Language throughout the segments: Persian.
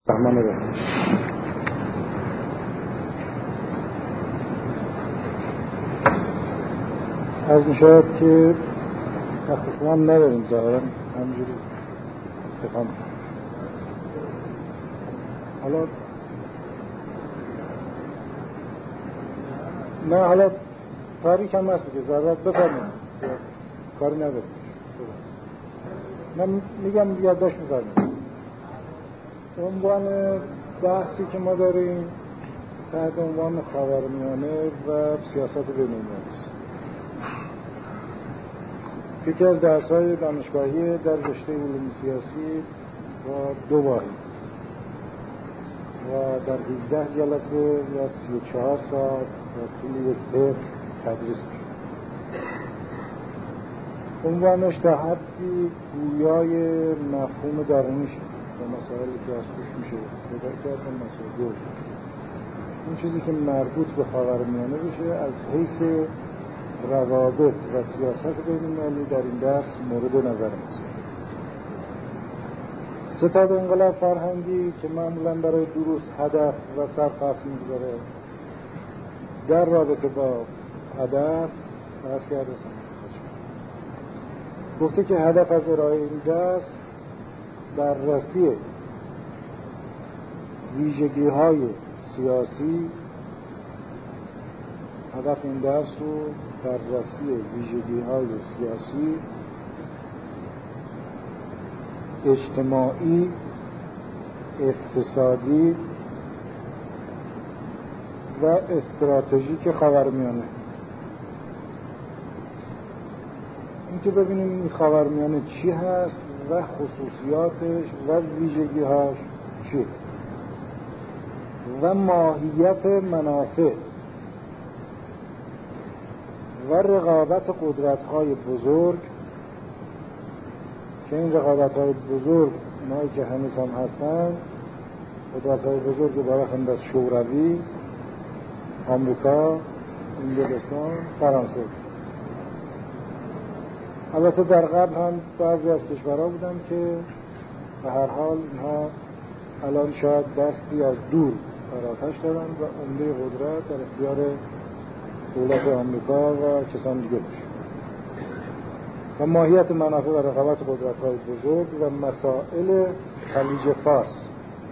الرحمن الرحیم. از میشود که وقتی شما هم نداریم ظاهرا همجوری اتفاق حالا نه حالا تاریک هم هست که ضرورت بفرمیم کاری نداریم. من میگم یادداشت می‌کنم. عنوان بحثی که ما داریم تحت عنوان خاورمیانه و سیاست بین‌المللی است. یکی از درس‌های دانشگاهی در رشته علوم سیاسی و 2 واحد و در 17 جلسه یا 34 ساعت و طول یک ترم تدریس میشه. عنوانش تا حدی گویای مفهوم درونیش و مسائلی که از توش میشه پیدا کردن مسائل دور. این چیزی که مربوط به خاورمیانه بشه از حیث روابط و سیاست بین‌المللی در این درس مورد نظر ماست. ستاد انقلاب فرهنگی که معمولا برای دروس هدف و سرفصل می‌گذاره در رابطه با هدف بحث کرده گفته که هدف از ارائه این درس بررسی ویژگی‌های سیاسی، هدف این درس رو بررسی ویژگی‌های سیاسی، اجتماعی، اقتصادی و استراتژیک خاورمیانه. این که ببینیم این خاورمیانه چی هست و خصوصیاتش و ویژگی‌هاش چیه و ماهیت منافع و رقابت قدرت‌های بزرگ که این رقابت‌های بزرگ اونایی که هنوز هم هستن قدرت‌های بزرگ برخلاف از شوروی، آمریکا، انگلستان، فرانسه. البته در قبل هم بعضی از کشورها بودن که به هر حال اینها الان شاید دستی از دور فراتش دارن و عمده قدرت در اختیار دولت آمریکا و کسان دیگه باشه. و ماهیت منافع و رقابت قدرت‌های بزرگ و مسائل خلیج فارس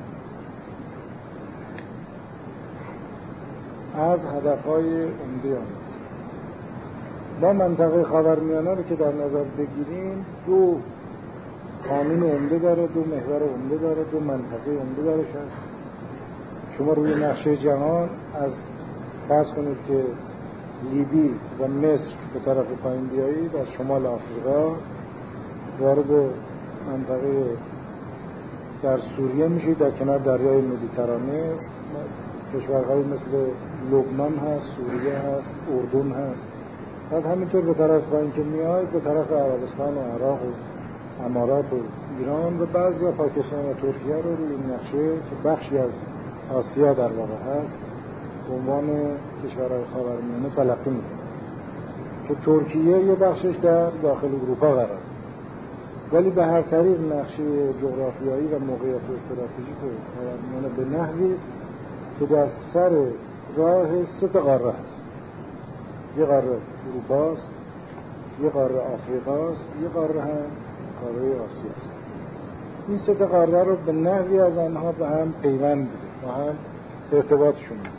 از هدف‌های عمده آن است. ما منطقه خاورمیانه رو که در نظر بگیریم 2 قانون عمده داره، 2 محور عمده داره، 2 منطقه عمده داره. شما روی نقشه جهان از فرض کنید که لیبی و مصر به طرف پایین بیایید، از شمال آفریقا وارد منطقه در سوریه میشید، در کنار دریای مدیترانه کشورهایی مثل لبنان هست، سوریه هست، اردن هست. بعد همینطور به طرف پایین که میاید به طرف عربستان و عراق و امارات و ایران و بعضی پاکستان و ترکیه رو روی نقشه که بخشی از آسیا در واقع هست به عنوان کشورهای خاورمیانه تلقی میکنه که ترکیه یه بخشش در داخل اروپا قرار، ولی به هر طریق نقشه جغرافیایی و موقعیت استراتژیک خاورمیانه به نحوی است که در سر راه 3 قاره هست. یه قاره اروپاست، یه قاره آفریقاست، یه قاره هم قاره آسیاست. این 3 قاره رو به نحوی از آنها به هم پیوند میده و هم ارتباطشون میده.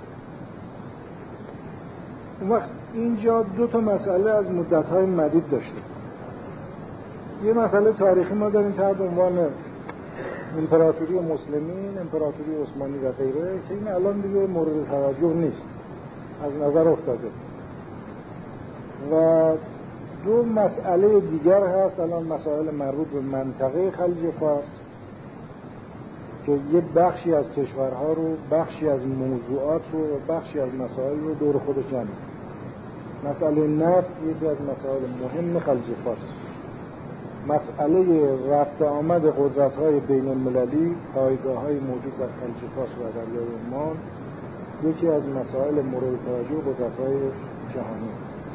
اون وقت اینجا 2 مسئله از مدت‌های مدید داشته. یه مسئله تاریخی ما داریم تحت عنوان امپراتوری مسلمین، امپراتوری عثمانی و غیره که این الان دیگه مورد توجه نیست، از نظر افتاده. و 2 مسئله دیگر هست الان، مسائل مربوط به منطقه خلیج فارس که یه بخشی از کشورها رو، بخشی از موضوعات رو و بخشی از مسائل رو دور خودش جمع می‌کنه. مسئله نفت یکی از مسائل مهم خلیج فارس. مسئله رفت آمد قدرت‌های بین‌المللی، پایگاه‌های موجود در خلیج فارس و دریای عمان یکی از مسائل مورد توجه قدرت‌های جهانی.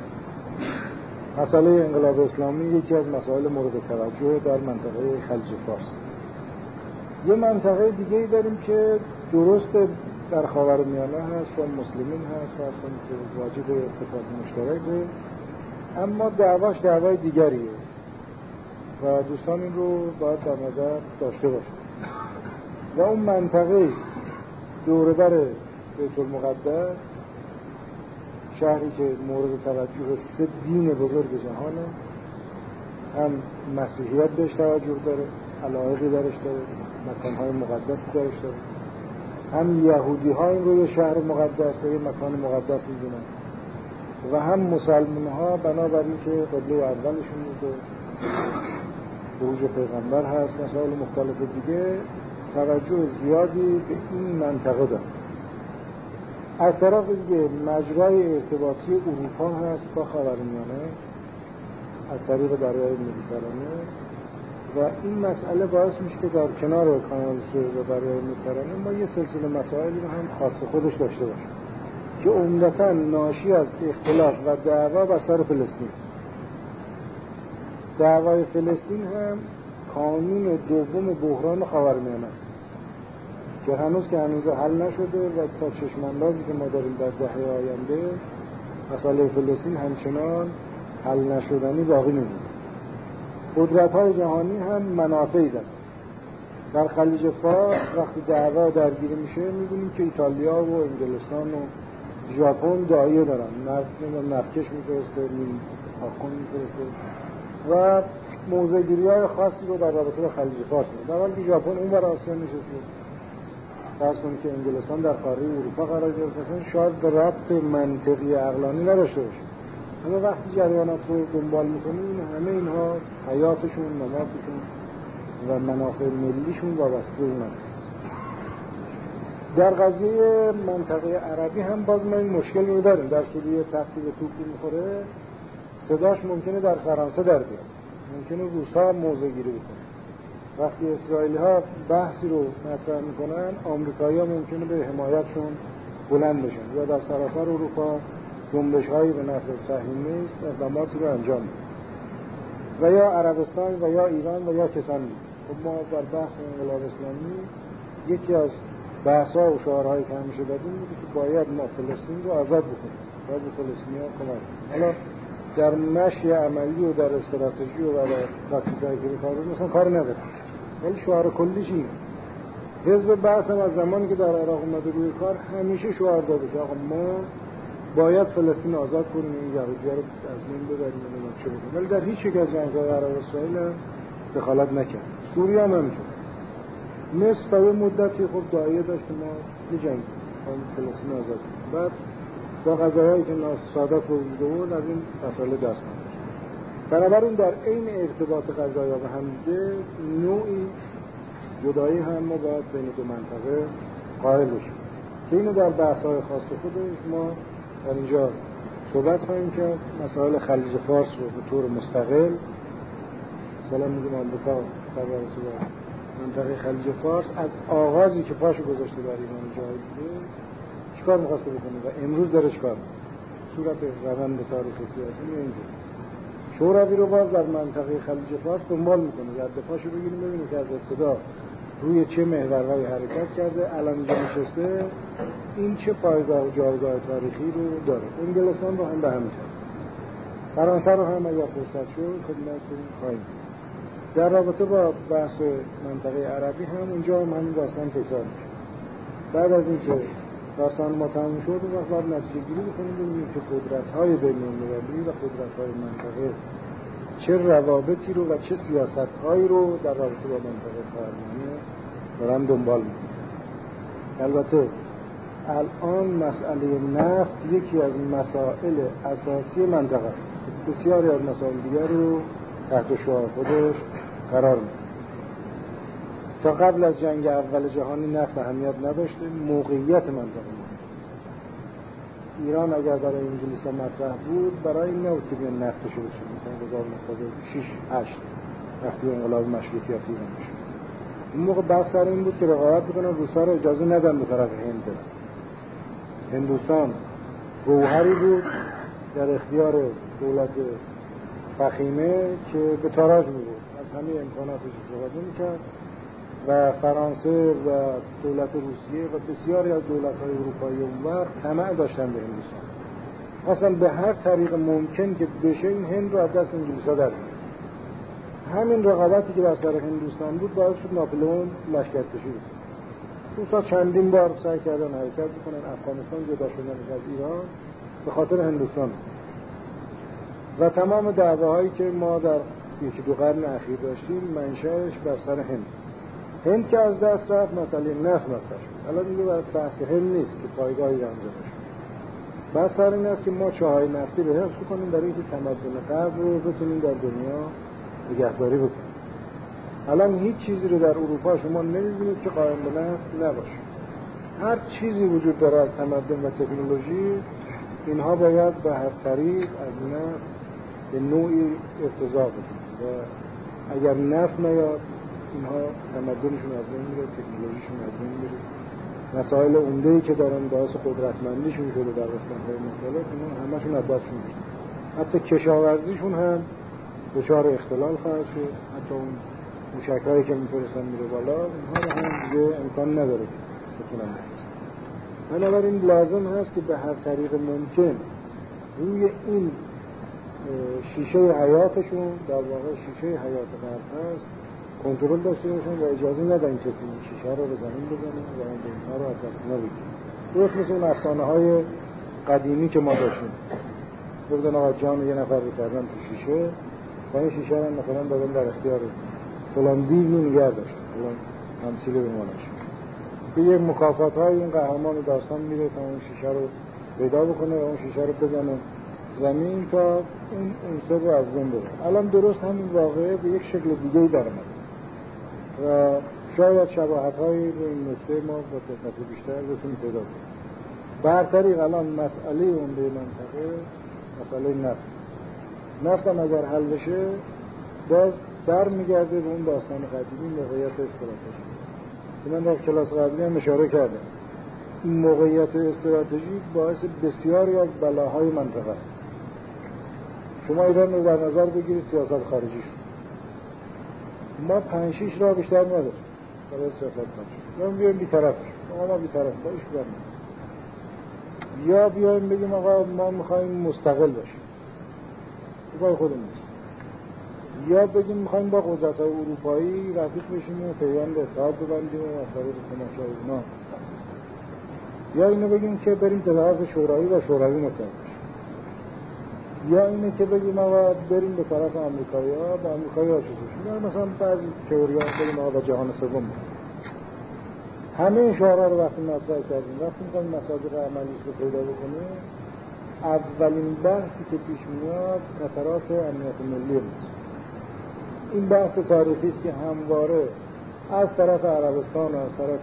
مسئله انقلاب اسلامی یکی از مسائل مورد توجه در منطقه خلیج فارس. یه منطقه دیگه‌ای داریم که درست در خاورمیانه هست و مسلمین هست و اصلا که واجب استفاده مشترکه، اما دعواش دعوای دیگریه و دوستان این رو باید در نظر داشته باشند. و اون منطقه دور بر بیت المقدس، شهری که مورد توجه 3 دین بزرگ جهانه، هم مسیحیت بهش توجه داره، علایقی درش داره، مکانهای مقدسی درش داره، هم یهودی ها این رو یه شهر مقدس و یه مکان مقدس می‌دونن و هم مسلمان ها بنابراین که قبله اولشون بوده، خروج پیغمبر هست، مسائل مختلف دیگه، توجه زیادی به این منطقه داره. از طرف دیگه مجرای ارتباطی اروپا هست با خاورمیانه از طریق دریای مدیترانه و این مسئله باعث میشه که در کنار کانال سوئز و دریای مدیترانه ما یه سلسله مسائلی رو هم خاص خودش داشته باشیم که عمدتاً ناشی از اختلاف و دعوا بر سر فلسطین. دعوای فلسطین هم کانون دوم بحران خاورمیانه است که هنوز حل نشده و تا چشم‌اندازی که ما داریم در دهه آینده مسئله فلسطین همچنان حل نشدنی باقی میمونه. قدرت‌های جهانی هم منافعی دارن. در خلیج فارس وقتی دعوا درگیر میشه می‌بینیم که ایتالیا و انگلستان و ژاپن داعیه دارن، نفتکش می‌فرسته، آخوند می‌فرسته و موضع‌گیری‌های خاصی رو در رابطه با خلیج فارس می‌کنه. در حالی که ژاپن اون بر آسیا نشسته، فرض کنید که انگلستان در قاره اروپا قرار گرفته، مثلا شاید ربط منطقی عقلانی نداشته باشه، اما وقتی جریانات رو دنبال می‌کنیم همه اینها حیاتشون، نمادشون و منافع ملیشون وابسته به اون. در قضیه منطقه عربی هم باز ما این مشکل رو داریم. در سوریه تختی به توپ می‌خوره، صداش ممکنه در فرانسه در بیاد، ممکنه روس‌ها موضع گیری بکنن. وقتی اسرائیلی‌ها بحثی رو مطرح می‌کنن، آمریکایی‌ها ممکنه به حمایتشون بلند بشن یا در سراسر اروپا جنبش‌هایی به نفع صهیونیست اقداماتی رو انجام بدن و یا عربستان و یا ایران و یا کسانی. خب ما در بحث انقلاب اسلامی یکی از بحث‌ها و شعارهایی که همیشه دادیم بود که باید ما فلسطین رو آزاد بکنیم، باید به فلسطینی‌ها کمک کنیم. حالا در مشی عملی و در استراتژی و در تاکتیکایی که کار رو مثلا کار نداره، ولی شعار کلیش اینه. حزب بعث هم از زمانی که در عراق اومده روی کار همیشه شعار داده که آقا ما باید فلسطین آزاد کنیم، این یهودی‌ها رو از بین ببریم و چه بکنیم، ولی در هیچ یک از جنگ‌های عرب و اسرائیل هم دخالت نکرد. سوریه هم همینطور. مصر تا یه مدتی خب داعیه داشت که ما می‌جنگیم تا فلسطین آزاد کنیم. بعد با قضایایی که سادات به وجود آورد از این مسئله دست نداشت. بنابراین در عین ارتباط قضایا به هم دیگه نوعی جدایی هم ما باید بین دو منطقه قائل بشیم که اینو در بحث‌های خاص خودش ما در اینجا صحبت کنیم که مسائل خلیج فارس رو به طور مستقل، مثلا میگم آمریکا در رابطه با منطقه خلیج فارس از آغازی که پاشو گذاشته در ایران جای دیگه چیکار می‌خواسته بکنه و امروز داره چیکار می‌کنه، صورت روند تاریخ سیاسی اینجوری. شوروی رو باز در منطقه خلیج فارس دنبال می‌کنه، در دفاعش رو بگیریم ببینیم که از ابتدا روی چه محورهایی حرکت کرده، الان اینجا نشسته، این چه پایگاه و جایگاه تاریخی رو داره. انگلستان رو هم به همین طور، فرانسه رو هم اگر فرصت شد خدمتتون خواهیم. در رابطه با بحث منطقه عربی هم اونجا هم همین داستان تکرار میشه. بعد از اینکه داستان ما تموم شد اون وقت باید نتیجه گیری بکنیم ببینیم که قدرت‌های بین‌المللی و قدرت‌های منطقه چه روابطی رو و چه سیاست‌هایی رو در رابطه با منطقه خاورمیانه دارن دنبال می‌کنن. البته الان مسئله نفت یکی از مسائل اساسی منطقه است. بسیاری از مسائل دیگر رو تحت شعاع خودش قرار میده. تا قبل از جنگ اول جهانی نفت اهمیت نداشته، موقعیت منطقه ایران اگر برای انگلیس مطرح بود، برای این نبود که بیان نفتش رو بچین، مثلا 1906-8 وقتی انقلاب مشروطیت ایران میشه. اون موقع بحث سر این بود که رقابت بکنن، روس‌ها رو اجازه ندن به طرف هند برن. هندوستان گوهری بود در اختیار دولت فخیمه که به تاراج می‌برد، از همه امکاناتش استفاده می‌کرد و فرانسه و دولت روسیه و بسیاری از دولت‌های اروپایی اون وقت طمع داشتن به هندوستان. اصلا به هر طریق ممکن که بشه این هند رو از دست انگلیس‌ها در بیارن. همین رقابتی که بر سر هندوستان بود باعث شد ناپلئون لشکرکشی بود. روس‌ها چندین بار سعی کردن حرکت بکنن، افغانستان جدا شدن از ایران به خاطر هندوستان و تمام دعواهایی که ما در یکی دو قرن اخیر داشتیم منشأش بر سر هند که از دست رفت. مسئله نفت مطرح شد. الان دیگه بحث هند نیست که پایگاهی رمز بشه. بحث سر این است که ما چاهای نفتی رو حفظ کنیم برای اینکه تمدن غرب رو بتونیم در دنیا نگهداری بکنیم. الان هیچ چیزی رو در اروپا شما نمی‌بینید که قائم به نفت نباشه. هر چیزی وجود داره از تمدن و تکنولوژی، اینها باید به هر طریق از نفت به نوعی ارتزاق بدن و اگر نفت نیاد اینها تمدنشون از بین میره، تکنولوژیشون از بین میره. مسائل عمده‌ای که دارن باعث قدرتمندیشون شده در استان‌های مختلف، اینا همشون از دستشون میره. حتی کشاورزیشون هم دچار اختلال خواهد شد. حتی اون موشک‌هایی که می‌فرستن میره بالا، اینها رو هم دیگه امکان نداره بتونن بفرستن. بنابراین لازم هست که به هر طریق ممکن روی این شیشه حیاتشون، در واقع شیشه حیات غرب هست، کنترل داشته باشن و اجازه ندن کسی این شیشه رو به زمین بزنه و اینها رو از دست نبگیره. درست مثل اون افسانه‌های قدیمی که ما داشتیم. بردن آقا جان یه نفر رو کردن تو شیشه و این شیشه رو مثلا دادن در اختیار فلان دیوی نگه داشت. فلان تمثیل به ما نشد. به یک مکافات‌های این قهرمان داستان میره تا اون شیشه رو پیدا بکنه و اون شیشه رو بزنه زمین تا اون عنصر رو از بین ببره. الان درست همین واقعه به یک شکل دیگه‌ای در اومده و شاید شباهت‌هایی به این نکته ما با دقت بیشتر بتونیم پیدا کنیم. به هر طریق الان مسئله عمده منطقه مسئله نفت هم اگر حل بشه باز برمیگرده به اون داستان قدیمی، موقعیت استراتژی که من در کلاس قبلی هم اشاره کردم. این موقعیت استراتژی باعث بسیاری از بلاهای منطقه است. شما ایران رو در نظر بگیرید، سیاست خارجی شد. ما 5-6 راه بیشتر نداریم برای سیاست خارجی. یا بیایم بی‌طرفش، ما بی‌طرف بایش بریم، یا بیایم بگیم آقا ما می‌خوایم مستقل باشیم، بای خودمون نیست، یا بگیم می‌خوایم با قدرت‌های اروپایی رفیق بشیم و پیوند اتحاد ببندیم و از طریق تماشای اونا، یا اینو بگیم که بریم به طرف شوروی و شوروی متحد بشیم، یا اینه که بگیم آقا بریم به طرف آمریکایی‌ها با آمریکایی‌ها چیز بشیم، یا مثلا بعضی تئوری‌ها بگیم آقا با جهان سوم. همه این شعارها رو وقتی مطرح کردیم، وقتی می‌خوایم مصادیق عملیش رو پیدا بکنیم، اولین بحثی که پیش میاد خطرات امنیت ملی است. این بحث تاریخی است که همواره از طرف عربستان و از طرف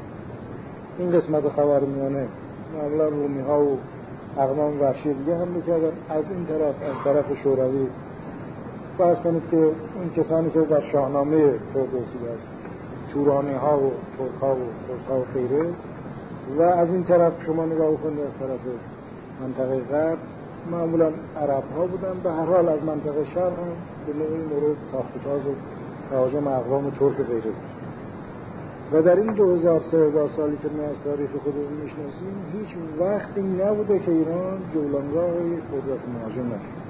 این قسمت خاورمیانه معمولا رومی‌ها و اقوام وحشی دیگه هم می‌کردن، از این طرف از طرف شوروی فرض کنید که اون کسانی که در شاهنامه فردوسی هست، تورانی‌ها و ترک‌ها و غیره، و از این طرف شما نگاه کنید از طرف منطقه غرب معمولا عرب‌ها بودن. به هر حال از منطقه شرق هم به نوعی مورد تاخت‌وتاز و تهاجم اقوام ترک و غیره بود. و در این 2000 سالی که ما از تاریخ خودمون میشناسیم هیچ وقتی نبوده که ایران جولانگاه قدرت مهاجم نشد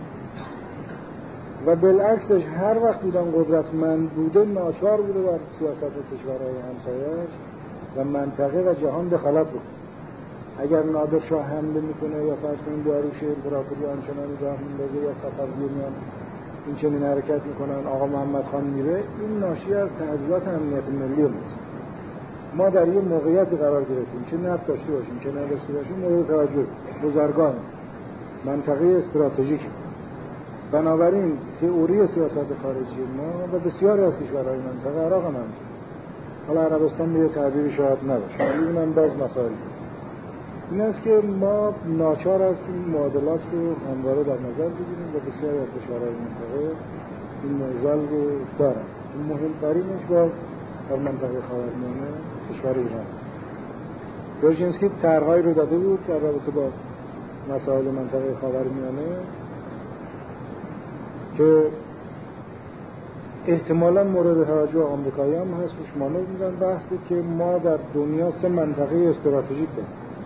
و بالعکسش هر وقت ایران قدرتمند بوده ناچار بوده در سیاست کشورهای همسایه‌اش و منطقه و جهان دخالت بکنه. اگر نادرشاه حمله میکنه یا فرض کنیم داریوش امپراتوری آنچنانی راه میندازه یا صفویان این چنین حرکت میکنن، آقا محمد خان میره، این ناشی از تهدیدات امنیت ملی است. ما در یه موقعیتی قرار گرفتیم چه نفت داشته باشیم چه نداشته باشیم مورد توجه بزرگان منطقه استراتژیک. بنابراین تئوری سیاست خارجی ما و بسیاری از کشورهای منطقه، عراق هم همینطور، حالا عربستان به تعبیری شاید نباشه ولی اینم باز مسائل این است که ما ناچار هستیم معادلات رو همواره در نظر بگیریم و بسیاری از کشورهای منطقه این معضل رو دارن. مهمترینش باز در منطقه خاورمیانه کشور ایران. برژینسکی طرح‌هایی رو داده بود در رابطه با مسائل منطقه خاورمیانه که احتمالاً مورد توجه آمریکایی هم هست، روش مانور میدن. بحثی که ما در دنیا 3 منطقه استراتژیک داریم.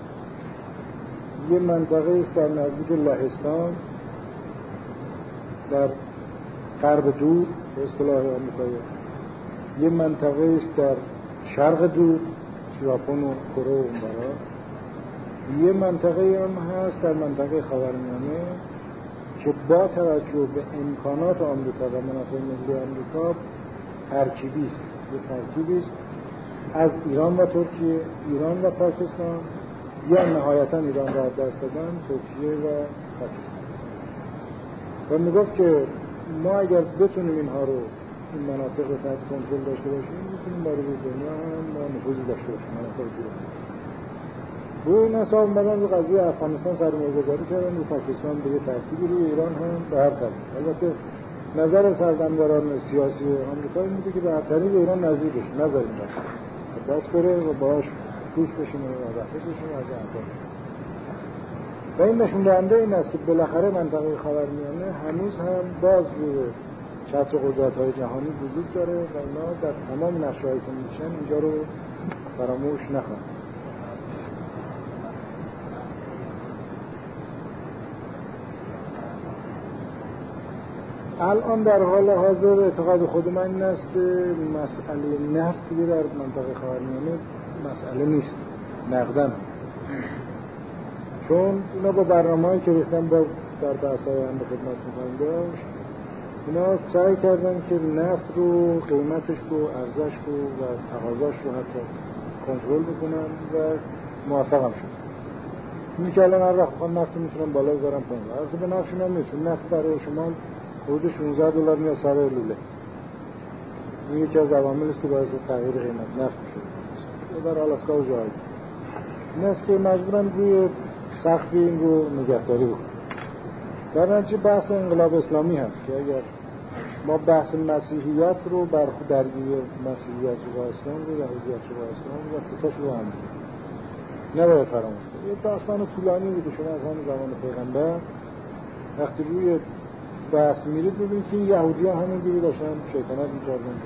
یه منطقه است در نزدیک لهستان در غرب دور به اصطلاح آمریکایی، یه منطقه است در شرق دور ژاپن و کره و اونورا، یه منطقه هم هست در منطقه خاورمیانه که با توجه به امکانات آمریکا و منافع ملی آمریکا ترکیبی است. یه ترکیبی است از ایران و ترکیه، ایران و پاکستان، یا نهایتا ایران را دست دادن ترکیه و پاکستان. و میگفت که ما اگر بتونیم اینها رو این مناطق رو تحت کنترل داشته باشیم میتونیم برای دنیا هم ما نفوذی داشته باشیم. مناطق دیگه روی این حساب اومدن رو قضیه افغانستان سرمایه‌گذاری کردن، رو پاکستان به یه ترتیبی، روی ایران هم به هر طریق. البته نظر سردمداران سیاسی آمریکا این بوده که به هر طریق ایران نزدیک بشه، نذاریم دست بره و باهاش دوست بشیم و وقتی بشیم از احوال. و این نشون دهنده این است که بالاخره منطقه خاورمیانه هنوز هم باز چتر قدرت‌های جهانی وجود داره و اینا در تمام نقشه‌هایی که میشن اینجا رو فراموش نخواهند. الان در حال حاضر اعتقاد خود من این است که مسئله نفت دیگه در منطقه خاورمیانه مسئله نیست، نقدن. چون اینا با برنامه‌ای که ریختن باز در بحث‌های هم به خدمت می‌خوایم داشت، اینا سعی کردن که نفت رو، قیمتش رو، ارزش رو و تقاضاش رو حتی کنترل بکنن و موفق هم شد. این که الان هر وقت بخوان نفت میتونن بالا بذارن پایین. البته به نفعشون هم نیست، چون نفت برای شما حدود $16 میاد سر لوله. این یکی از عواملی است که باعث تغییر قیمت نفت میشه. در آلاسکا و جایی این است که مجبورن روی سختی این رو نگهداری بکنن. در نتیجه بحث انقلاب اسلامی هست که اگر ما بحث مسیحیت رو درگیری مسیحیت و اسلام رو، یهودیت و اسلام و ستاش رو هم نباید فراموش کنیم. یه داستان طولانی بوده. شما از همون زمان پیغمبر وقتی روی بحث میرید ببینید که یهودی‌ها همینجوری داشتن شیطنت می‌کردن.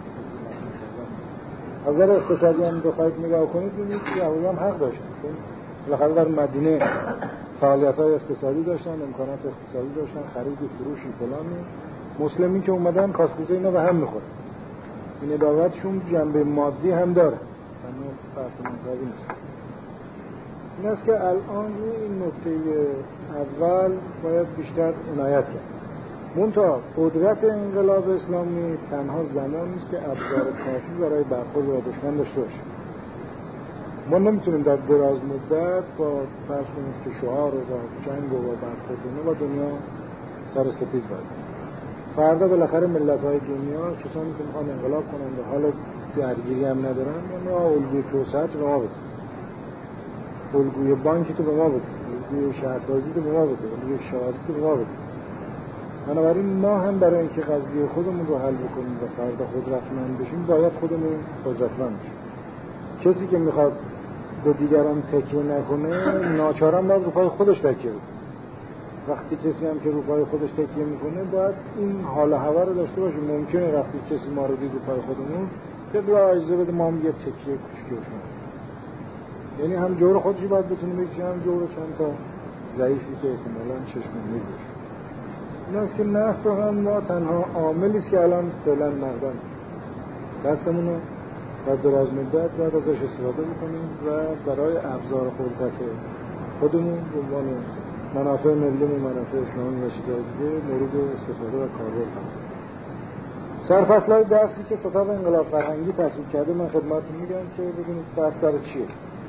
از نظر اقتصادی هم بخواید نگاه کنید ببینید که یهودی‌ها هم حق داشتن، چون بالاخره در مدینه فعالیت‌های اقتصادی داشتن، امکانات اقتصادی داشتن، خریدی فروشی فلانی. مسلمین که اومدن کاسکوزه اینا به هم می‌خوره. این عداوتشون جنبه مادی هم داره، اما بحث مذهبی نیست. این است که الان روی این نکته اول باید بیشتر عنایت کرد. منتها قدرت انقلاب اسلامی تنها زمانی است که ابزار کافی برای برخورد با دشمن داشته باشه. ما نمیتونیم در دراز مدت با فرض کنیم که شعار و با جنگ و با برخورد با دنیا سر سپیز باید. فردا بالاخره ملت‌های دنیا کسانی که میخوان انقلاب کنن و حال درگیری هم ندارن، یا الگوی توسعه به ما بده، الگوی بانکی تو به ما بده، الگوی شهرسازی تو به ما بده، الگوی شهرسازی تو به ما بده. بنابراین ما هم برای اینکه قضیه خودمون رو حل بکنیم و فردا قدرتمند بشیم باید خودمون قدرتمند بشیم. کسی که میخواد به دیگران تکیه نکنه ناچارا باید رو پای خودش تکیه بکنه. وقتی کسی هم که رو پای خودش تکیه میکنه باید این حال و هوا رو داشته باشه. ممکنه وقتی کسی ما رو دید رو پای خودمون که بیا اجازه بده ما هم یه تکیه کوچیکی بکنیم. یعنی هم جور خودشی باید بتونه بکشه، هم جور چند تا ضعیفی که احتمالاً چشم می‌بینه. این است که نفت هم ما تنها عاملی است که الان فعلا نقدن دستمون رو در دراز مدت باید ازش استفاده بکنیم و برای ابزار قدرت خودمون به عنوان منافع ملی و منافع اسلامی و چیزهای دیگه مورد استفاده و کاربرد کنیم. سرفصل‌های درسی که ستاد انقلاب فرهنگی تصویب کرده من خدمتتون میگم که ببینید درس سر چیه.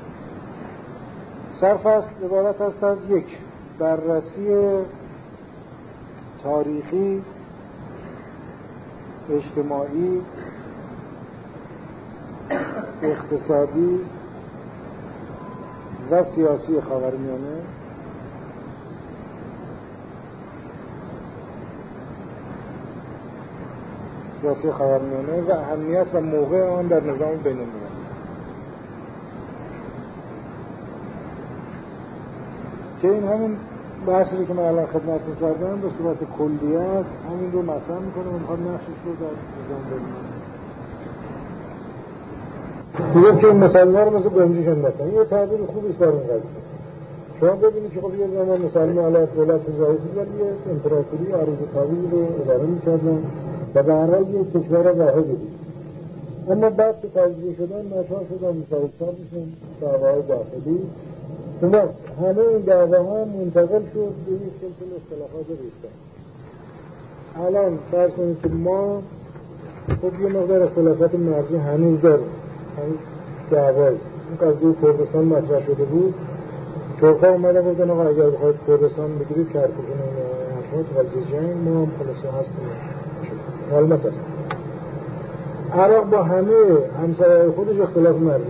سرفصل عبارت است از یک بررسی تاریخی، اجتماعی، اقتصادی و سیاسی خاورمیانه، سیاسی خاورمیانه و اهمیت و موقع آن در نظام بین‌المللی. که این همون بحثی که من الان خدمت می‌کردم به صورت کلیت همین رو مطرح می‌کنم و می‌خوام نقشش رو در نظام ببینم. دیگه که مسلمان رو مثل گنجیش انداختن، یه تعبیر خوبی است برای این قضیه. شما ببینید که خب یه زمان مسلمان علیه دولت ظاهری بود، یه امپراتوری عریض طویل رو اداره می‌کردن و به هر حال یک کشور واحد بود. اما بعد که تجزیه شدن ناچار شدن متحدتر بشن دعواهای داخلی. اون وقت همه این دعواها منتقل شد به یک سلسله اختلافات ریشتر. الان فرض کنید که ما خب یه مقدار اختلافات مرزی هنوز داریم، هنوز دعواست. این قضیه کردستان مطرح شده بود، ترک‌ها اومدن گفتن آقا اگر بخواید کردستان بگیرید کرکوک نمی‌آید قضیه جنگ ما هم خلاصه هستیم معلومات هست. عراق با همه همسایه‌های خودش اختلاف مرزی.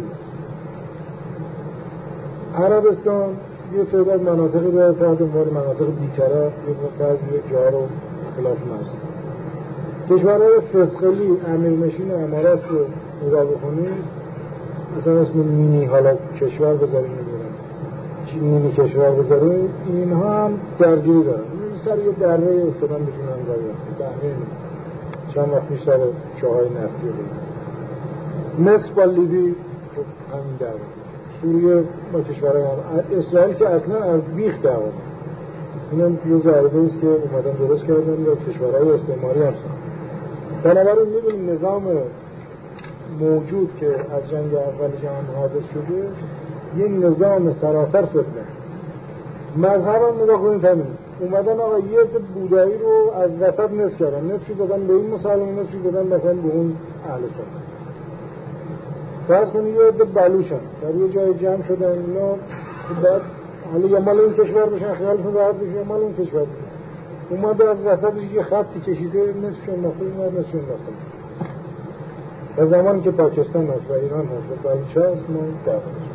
عربستان یه تعداد مناطقی داره تحت عنوان مناطق بی‌طرف، یه بعضی جاها رو اختلاف مرزی. کشورهای فسقلی امیرنشین امارات رو نگاه بکنید، مثلا اسم مینی حالا کشور بذاریم مینی کشور بذاریم، اینها هم درگیری دارن. سر یه دره افتادن بشونن دره چند وقت پیش سر چاهای نفتی رو مصر با لیبی همین دعوا، سوریه با کشورهای هم، اسرائیل که اصلا از بیخ دعوا. این هم جزء عرضه است که اومدن درست کردن یا کشورهای استعماری هستن. بنابراین می‌بینیم نظام موجود که از جنگ اول جهان حادث شده یه نظام سراسر فتنه است. مذهب هم نگاه کنید همین اومدن آقا یه عده بودایی رو از وسط نصف کردن، نصفی دادن به این مسلمان، نصفی دادن مثلا به اون اهل سنت. فرض کنید یه عده بلوچن در یه جای جمع شدن، اینا بعد حالا یا مال این کشور بشن خیالشون راحت بشه یا مال اون کشور بشن، اومده از وسطش یه خطی کشیده نصفشون ناخته اومد نصفشون ناخته. و زمانی که پاکستان هست و ایران هست و بلوچ هست ما دعواش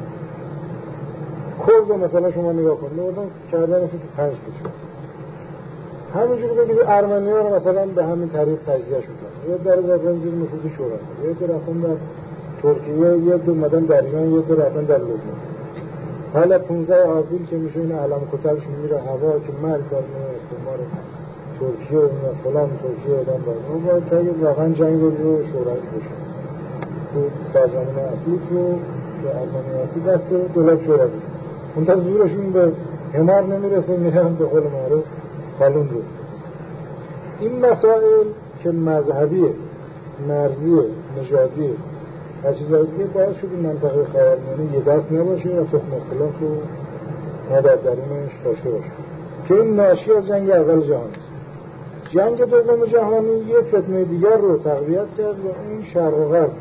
کرد مثلا شما نگاه کنید نوردن کردنشون تو 5 کشور. همینجور بگید ارمنی‌ها رو مثلا به همین طریق تجزیه شدن، یا در رفتن زیر نفوذ شوروی، یا در رفتن در ترکیه، یا در اومدن در ایران، یا در رفتن در لبنان. حالا 15 آوریل که میشه این علم کترشون میره هوا که مرگ بر استعمار ترکیه و فلان ترکیه ادام باید ما باید تا واقعا جنگ رو شوروی بشه. تو سازمان اصلی تو ارمنی اصلی دست دولت شوروی. منتها زورشون به همار نمیرسه، میرن به قول معروف قانون رو. این مسائل که مذهبیه، مرزیه، نژادیه و چیزایی که باعث شد این منطقه خاورمیانه یه دست نباشه و تخم اختلاف رو ما در درونش داشته باشه که این ناشی از جنگ اول جهانی است. جنگ دوم جهانی یه فتنه دیگر رو تقویت کرد و اون شرق و غرب.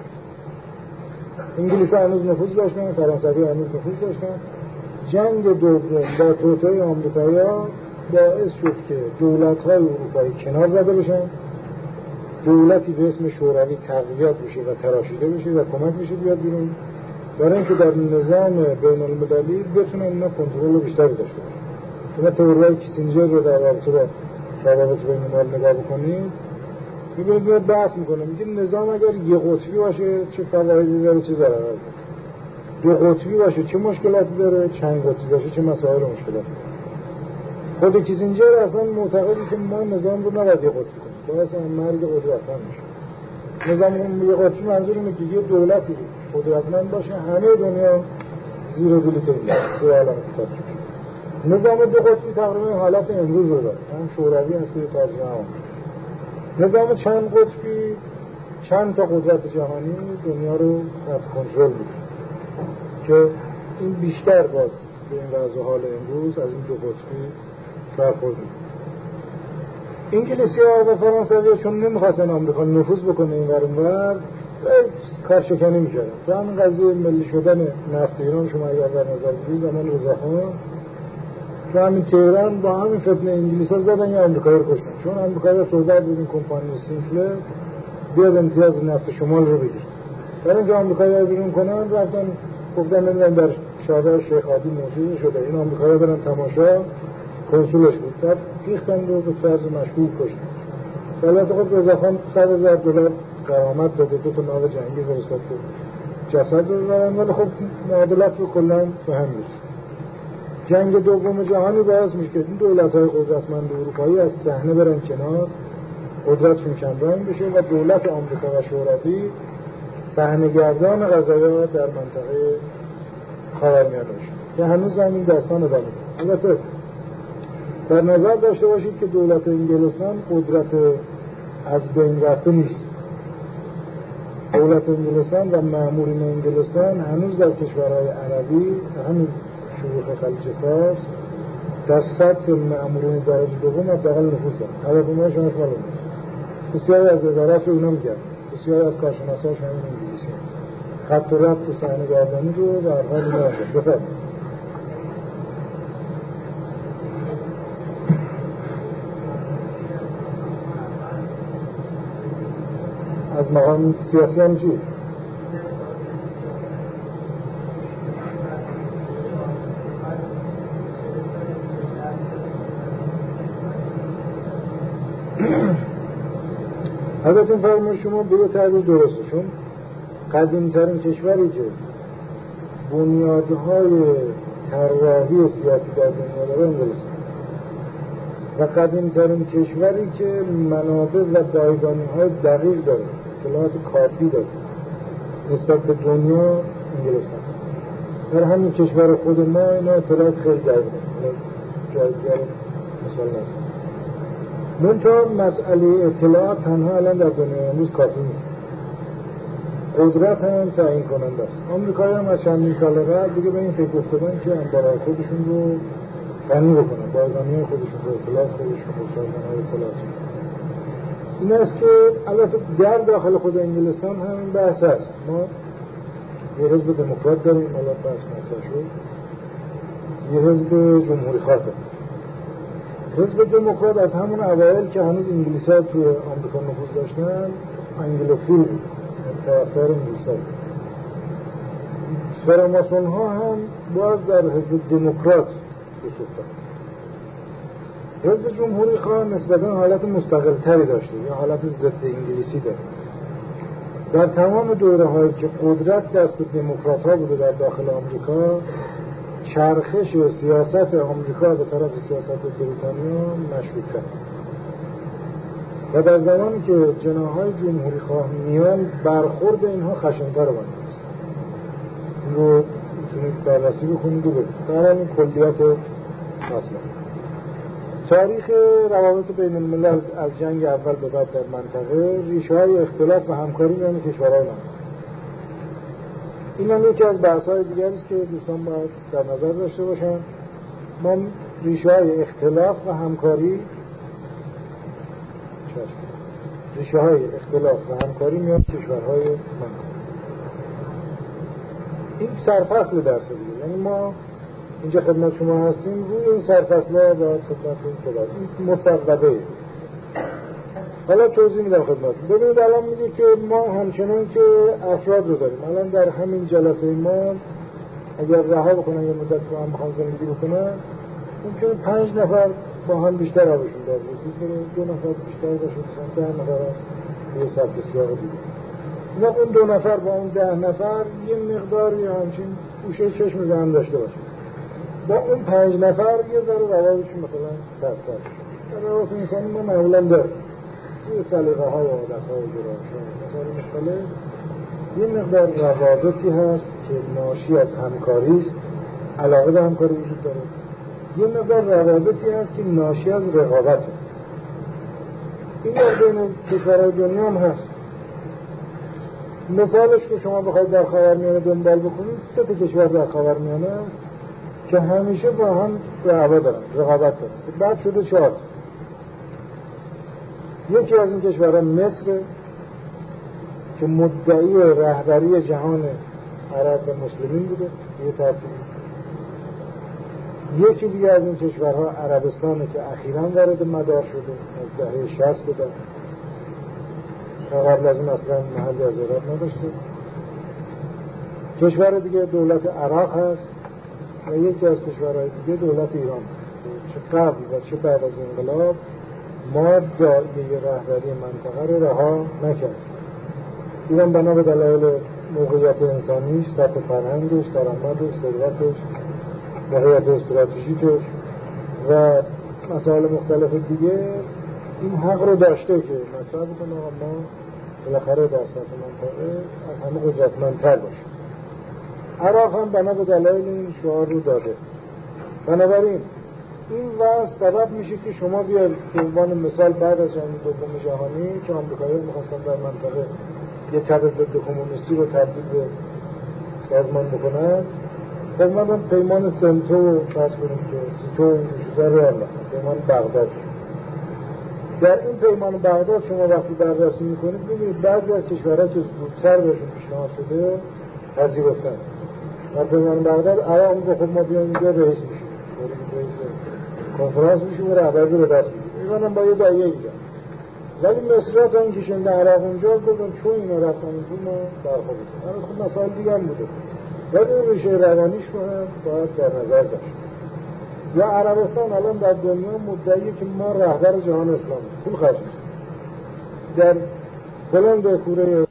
انگلیس هنوز نفوذ داشتن، فرانسوی هنوز نفوذ داشتن. جنگ دوم با توطئه آمریکایی‌ها باعث شد که دولت‌های اروپایی کنار زده بشن، دولتی به اسم شوروی تقویت بشه و تراشیده بشه و کمک بشه بیاد بیرون، برای اینکه در نظام بین‌المللی بتونن اینا کنترل بیشتری داشته باشن. شما تئوری کیسینجر رو در رابطه با روابط بین‌الملل نگاه بکنید، می‌بینید میاد بحث می‌کنه، میگه نظام اگر یه قطبی باشه چه فوایدی داره چه ضرری داره، دو قطبی باشه چه مشکلاتی داره، چند قطبی باشه چه مسائل و مشکلاتی داره. خود کیسینجر اصلا معتقده که ما نظام رو نباید یه قطبی کنیم، باعث مرگ قدرتمند میشه. نظام یه قطبی منظور اینه که یه دولتی قدرتمند باشه همه دنیا زیر بلیت زیر عالم افتاد. نظام دو قطبی تقریبا حالت امروز رو داره، هم شوروی هست که تازه هم نظام چند قطبی چند تا قدرت جهانی دنیا رو تحت کنترل می‌کنه که این بیشتر باز به این وضع حال امروز از این دو قطبی برخورد می‌کنه. انگلیسی‌ها و فرانسوی‌ها چون نمی‌خواستن آمریکا نفوذ بکنه این ور اونور کارشکنی می‌کردن. به همین قضیه ملی شدن نفت ایران شما اگر در نظر بگیرید زمان رضاخان تو همین تهران با همین فتنه انگلیس‌ها زدن یا آمریکایی رو کشتن، چون آمریکایی‌ها صحبت بودن کمپانی سینکلر بیاد امتیاز نفت شمال رو بگیره. برای اینکه آمریکایی‌ها رو بیرون کنن رفتن گفتن نمیدونم در شهر شیخ عادی موجود شده، این آمریکایی‌ها برن تماشا، کنسولش بود بعد ریختن رو به طرز مشکوک کشتن. البته خب رضاخان $100,000 غرامت داده، 2 تا ناو جنگی فرستاد که جسد رو ببرن، ولی خب معادلت رو کلا به هم می‌ریخت. جنگ دوم جهانی باعث میشه که این دولت‌های قدرتمند اروپایی از صحنه برن کنار، قدرتشون کمرنگ بشه و دولت آمریکا و شوروی صحنه‌گردان قضایا در منطقه خاورمیانه بشه که هنوز هم این داستان ادامه داره. البته در نظر داشته باشید که دولت انگلستان قدرت از بین رفته نیست. دولت انگلستان و مأمورین انگلستان هنوز در کشورهای عربی همین شیوخ خلیج فارس در سطح مأمورین درجه دوم حداقل نفوذ دارن. هواپیمای شما معلومه. بسیاری از ادارات اونها میگن، بسیاری از کارشناساش همین انگلیسی خط و ربط صحنه‌گردانی رو در حال می‌اندازن. بفرمایید. از مقام سیاسی هم چی؟ حضرت فرمای شما به یه تعبیر درسته، چون قدیم‌ترین کشوری که بنیادهای طراحی سیاسی در دنیا داره انگلستان و قدیم‌ترین کشوری که منابع و بایگانی‌های دقیق داره، اطلاعات کافی داره نسبت به دنیا انگلستان. در همین کشور خود ما اینا اطلاعات خیلی دقیق داره. جایگاه مثال نزد. منتها مسئله اطلاعات تنها الان در دنیا امروز کافی نیست. قدرت هم تعیین کننده است. آمریکایی هم از چندین سال قبل دیگه به این فکر افتادن که انبارهای خودشون رو غنی بکنن، بایگانی خودشون رو، اطلاعات خودشون رو، سازمان‌های اطلاعاتی. این است که البته در داخل خود انگلستان هم این بحث هست. ما یه حزب دموکرات داریم، البته بحث مطرح شد، یه حزب جمهوری خواه داریم. حزب دموکرات از همون اوایل که هنوز انگلیسی‌ها توی آمریکا نفوذ داشتن انگلوفیل بود، طرفدار انگلیس‌ها بود. فراماسون‌ها هم باز در حزب دموکرات رسوخ داشتن. حزب جمهوری خواه نسبتاً حالت مستقل‌تری داشته، یا حالت ضد انگلیسی داره. در تمام دوره‌هایی که قدرت دست دموکرات‌ها بوده در داخل آمریکا، چرخش و سیاست آمریکا به طرف سیاست بریتانیا مشروط کرد و در زمانی که جناح‌های جمهوری خواه میان برخورد اینها خشن‌تر بوده است. این رو میتونید بررسی بکنید و ببینید. در همین کلیات اصلا تاریخ روابط بین الملل از جنگ اول به بعد در منطقه ریشه‌های اختلاف و همکاری میان کشورهای منطقه. این هم یکی از بحث‌های دیگری است که دوستان باید در نظر داشته باشن. ما ریشه‌های اختلاف و همکاری میان کشورهای منطقه. این سرفصل درس دیگه، یعنی ما اینجا خدمت شما هستیم روی این سرفصل‌ها باید خدمتتون صحبت. این مصوبه. حالا توضیح میدم خدمتتون. ببینید الان میگه که ما همچنان که افراد رو داریم، الان در همین جلسه ما اگر رها بکنن یه مدت با هم بخوان زندگی بکنن ممکنه 5 نفر با هم بیشتر آبشون در بید، 2 نفر بیشتر باشه، مثلا 10 نفر یه سبک سیاق دیگه. اینا اون 2 نفر با اون 10 نفر یه مقداری همچین گوشه چشم به هم داشته باشه. با اون 5 نفر یه ذره روابطشون مثلا سرتر. روابط انسانی ما معمولا داریم. یه سلیقه‌ها و عادت‌ها و گرایش‌ها مثلا مختلف، یه مقدار روابطی هست که ناشی از همکاری است، علاقه به همکاری وجود داره. یه مقدار روابطی هست که ناشی از رقابت است. این بین کشورهای دنیا هم هست. مثالش که شما بخواید در خاورمیانه دنبال بکنید، 3 کشور در خاورمیانه است که همیشه با هم رقابت دارن. بعد شده 4. یکی از این کشورها مصر که مدعی رهبری جهان عرب و مسلمین بوده، یه ترتیبی. یکی دیگه از این کشورها عربستانه که اخیراً وارد مدار شده، از دهه 60 بوده. قبل از این اصلا محلی از عراق نداشته. کشور دیگه دولت عراق هست و یکی از کشورهای دیگه دولت ایران. چه قبل و چه بعد از انقلاب ما دایره رهبری منطقه رو رها نکرد. ایران بنا به دلایل موقعیت انسانی، سطح فرهنگش، درآمدش، ثروتش موقعیت استراتژیکش و مسائل مختلف دیگه این حق رو داشته که مطرح بکنه ما بالاخره در سطح منطقه از همه قدرتمندتر باشیم. عراق هم بنا به دلایل این شعار رو داده. بنابراین این وضع سبب میشه که شما بیاید به عنوان مثال بعد از جنگ دوم جهانی که آمریکایی‌ها می‌خواستن در منطقه یه تب ضد کمونیستی رو تبدیل به سازمان بکنن، خب اومدن پیمان سنتو فرض کنیم که سیتو این چیزا رو انداختن، پیمان بغداد. در این پیمان بغداد شما وقتی بررسی میکنید ببینید بعضی از کشورها که زودتر بهشون پیشنهاد شده پذیرفتن. در پیمان بغداد عراق میگه خب ما بیایم اینجا رئیس میشیم، رئیس کنفرانس میشیم و رهبری رو دست میگیریم. اینا هم با یه دایه اینجا. ولی مصر تا این کشنده عراق اونجا گفتن چون اینا رفتن اینجا ما برخورد کنیم. خب مسائل دیگه هم بوده. ولی اون ریشه روانیش رو هم باید در نظر داشت. یا عربستان الان در دنیا مدعیه که ما رهبر جهان اسلامی پول خرج می‌کنیم. در فلان کوره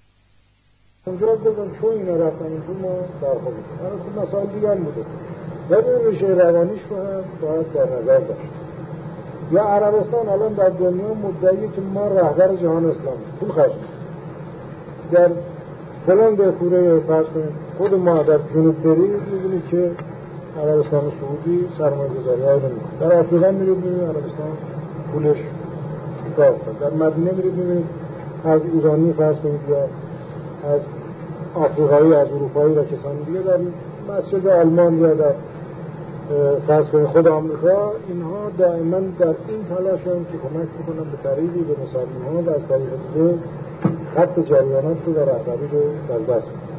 اونجا گفتن چون اینا رفتن اینجا ما برخورد کنیم. خب مسائل دیگه هم بوده. ولی اون ریشه روانیش رو هم باید در نظر داشت. یا عربستان الان در دنیا مدعیه که ما رهبر جهان اسلامی پول خرج می‌کنیم. در فلان کوره فرض کنیم خود ما در جنوب برید می‌بینید که عربستان سعودی سرمایه‌گذاری‌های رو می‌کنه. در آفریقا می‌رید می‌بینید عربستان پولش داغ. در مدینه می‌رید می‌بینید از ایرانی فرض کنید یا از آفریقایی از اروپایی و کسانی دیگه در مسجد آلمان یا در فرض کنید خود آمریکا اینها دائما در این تلاشن که کمک می‌کنن به طریقی به مسلمان‌ها و از طریق دیگه خط جریانات رو و رهبری رو در دست می‌گیرن.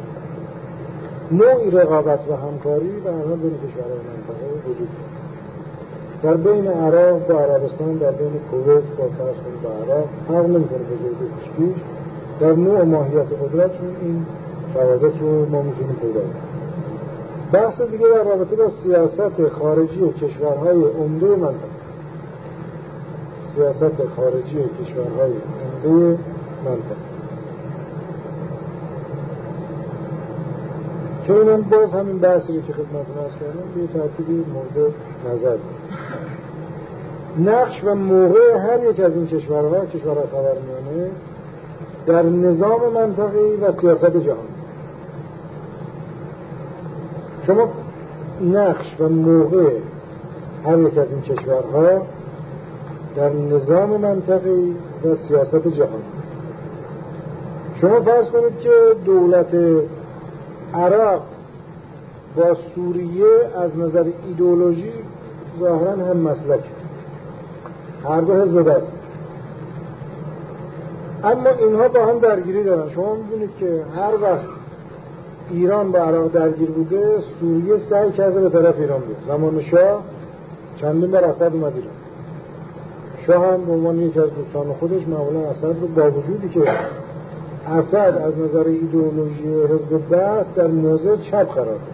نوعی رقابت و همکاری در حال بین کشورهای منطقه وجود دارد. در بین عراق با عربستان، در بین کویت با فرض کنید با عراق فرق نمی‌کنه به جای پیش در نوع ماهیت قدرتشون این روابط رو ما می‌تونیم پیدا کنیم. بحث دیگه در رابطه با سیاست خارجی کشورهای عمده منطقه است. سیاست خارجی کشورهای عمده منطقه که اینم باز همین بحثی که خدمتتون عرض کردم به ترتیبی مورد نظر نقش و موقع هر یک از این کشورهای خاورمیانه در نظام منطقه‌ای و سیاست جهانی. شما نقش و موقع هر یک از این کشورها در نظام منطقه‌ای و سیاست جهانی. شما فرض کنید که دولت عراق با سوریه از نظر ایدئولوژی ظاهراً هم مسلک، هر دو حزب دست، اما اینها با هم درگیری دارن. شما می‌بینید که هر وقت ایران با عراق درگیر بوده سوریه سعی کرده به طرف ایران بیاد. زمان شاه چندین بار اسد اومد ایران. شاه هم به عنوان یکی از دوستان خودش معمولا اسد رو با وجودی که اسد از نظر ایدئولوژی حزب دست در موضع چپ قرار داد.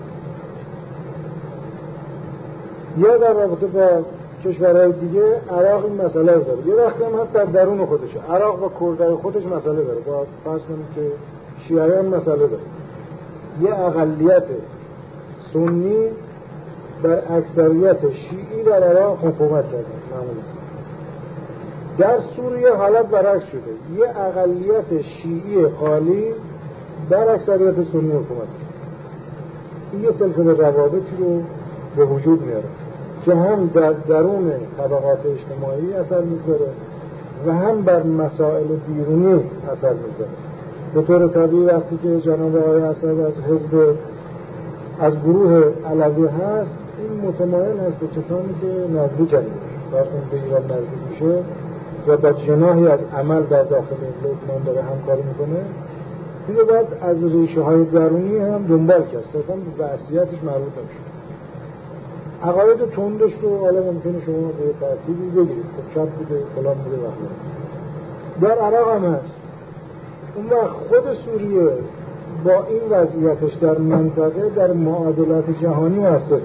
یا در رابطه با کشورهای دیگه عراق این مسئله رو داره. یه وقتی هم هست در درون خودشه. عراق با کردهای خودش مسئله داره. با فرض کنید که شیعیان مسئله داره. یه اقلیت سنی بر اکثریت شیعی در عراق حکومت کردن معمولا. در سوریه حالت برعکس شده. یه اقلیت شیعی خالی بر اکثریت سنی حکومت کرد. این یه سلسله روابطی رو به وجود میاره که هم در درون طبقات اجتماعی اثر میذاره و هم بر مسائل بیرونی اثر میذاره. به طور طبیعی وقتی که جناب آقای اسد از حزب از گروه علوی هست این متمایل هست به کسانی که نزدیک هستند. وقتی به ایران نزدیک میشه یا با جناحی از عمل در داخل لبنان داره همکاری میکنه دیگه باید از ریشه های درونی هم دنبال کرد. صرفاً به وضعیتش مربوط نمیشه. عقاید تندش رو حالا ممکنه شما به ترتیبی بگیرید خب چپ بوده فلان بوده وقتی در عراق هم هست. اون وقت خود سوریه با این وضعیتش در منطقه در معادلات جهانی مؤثر.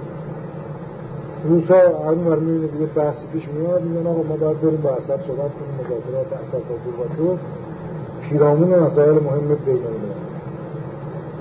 روسا همین برمی‌بینه دیگه بحثی پیش میاد میگن آقا ما باید بریم با اسد صحبت کنیم مذاکرات اسد با گورباچوف پیرامون مسائل مهم بین‌المللی.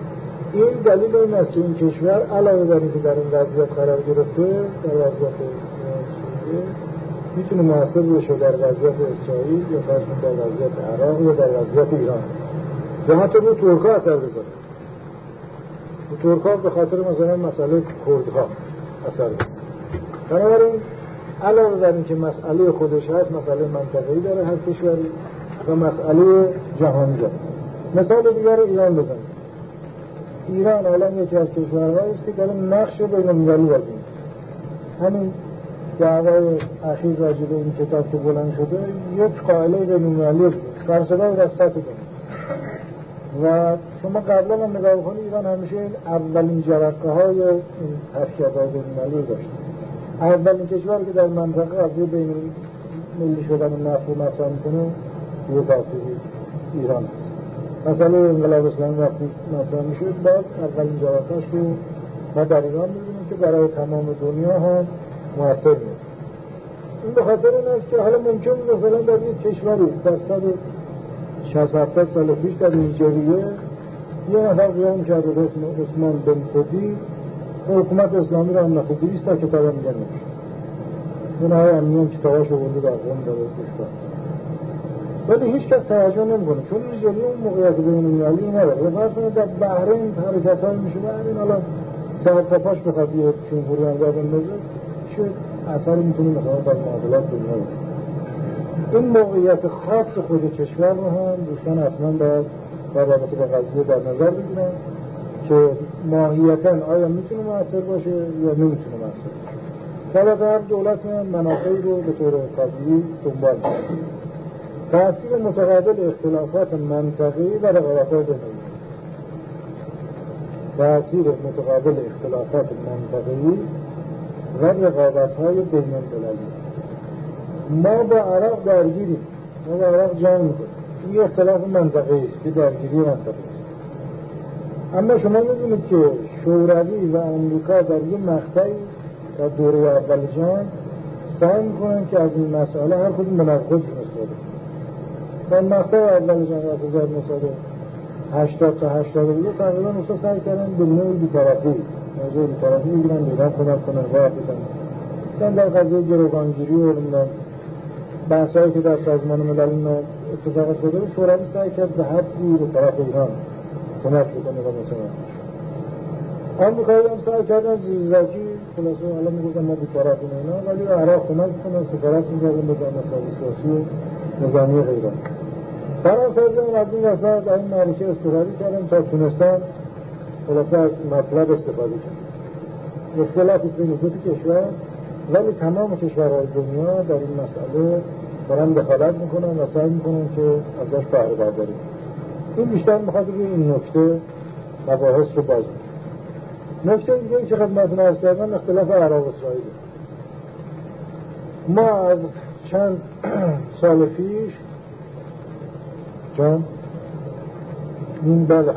این دلیل این است که این کشور علاوه بر اینکه در این وضعیت قرار گرفته، در وضعیت سوریه، میتونه مؤثر بشه در وضعیت اسرائیل یا فرض کنید در وضعیت عراق یا در وضعیت ایران یا حتی رو ترک‌ها اثر بذاره. رو ترک‌ها به خاطر مثلا مسئله کردها اثر بذاره. بنابراین علاوه بر اینکه مسئله خودش هست، مسئله منطقه‌ای داره هر کشوری و مسئله جهانی داره. مثال دیگر ایران بزنید. ایران الان یکی از کشورهایی است که داره نقش بین‌المللی بازی می‌کنه. همین دعوای اخیر راجع به این کتاب که بلند شده یک قائله بین‌المللی سرصدا در سطح داره. و شما قبلا هم نگاه کنید ایران همیشه اولین جرقه‌های این حرکت‌های بین‌المللی داشته. اولین کشوری که در منطقه قضیه بین‌المللی شدن نفت رو مطرح می‌کنه یه تأثیری ایران است. مثلا انقلاب اسلامی وقتی مطرح می‌شد باز اولین جرقه‌اش رو ما در ایران می‌بینیم که برای تمام دنیا هم مؤثر میشه. این به خاطر این است که حالا ممکن مثلا در یک کشوری در 160 سال پیش در نیجریه یه نفر قیام کرده به اسم عثمان بن فودی حکومت اسلامی رو انداخته 200 تا کتاب میگن نمیشه. اون های امنیان کتاباش رو برده در قم داره دشتار. ولی هیچ کس توجه نمیکنه چون نیجریه اون موقعیت بین‌المللی نداره. و فرض کنید در بحرین حرکت‌هایی میشه بحرین حالا سرتاپاش بخواد یه جمهوری هم را بندازه چه اثری میتونه مثلا در معادلات دنیا بسید. این موقعیت خاص خود کشور رو هم دوستان اصلا باید در رابطه با قضیه در نظر بگیرن که ماهیتاً آیا میتونه مؤثر باشه یا نمیتونه مؤثر باشه. طبعا هر دولت منافعی رو به طور طبیعی دنبال می‌کنه. تأثیر متقابل اختلافات منطقه‌ای و رقابت‌های بین‌المللی. تأثیر متقابل اختلافات منطقه‌ای و رقابت‌های بین‌المللی. ما با عراق درگیریم، ما با عراق جنگ می‌کنیم. این اختلاف منطقه‌ای است که درگیری منطقه‌ای است. اما شما می‌بینید که شوروی و آمریکا در یک مقطعی در دوره اول جنگ سعی می‌کنن که از این مسئله هر کدوم به نفع خودشون استفاده کنن. در مقطع اول جنگ از 1980 تا 82 تقریبا اونا سعی کردن به نوعی بی‌طرفی، موضوع بی‌طرفی بگیرن، به ایران کمک کنن، راه بدن. در قضیه گروگانگیری و بحثایی که در سازمان ملل اتفاق افتاده بود، شوروی سعی کرد به حدی به طرف ایران کمک بکنه و متمدد شه. آمریکایی هم سعی کردن زیرزاکی، خلاصه حالا میگفتن ما بی‌طرف اینا، ولی عراق کمک کنن، سفارت می‌ذارن به مسائل سیاسی و نظامی غیره. فرانسوی‌ها از این وسط در این معرکه استفاده کردن تا تونستن خلاصه از مطلب استفاده کردن. اختلافی بین دو کشور ولی تمام کشورهای دنیا در این مسئله دارن دخالت میکنن و سعی میکنن که ازش بهره برداری. این بیشتر میخواد که این نکته مباحث رو باز کنه. نکته دیگه که خدمتتون عرض کردم اختلاف عراق و اسرائیل. ما از چند سال پیش این بعد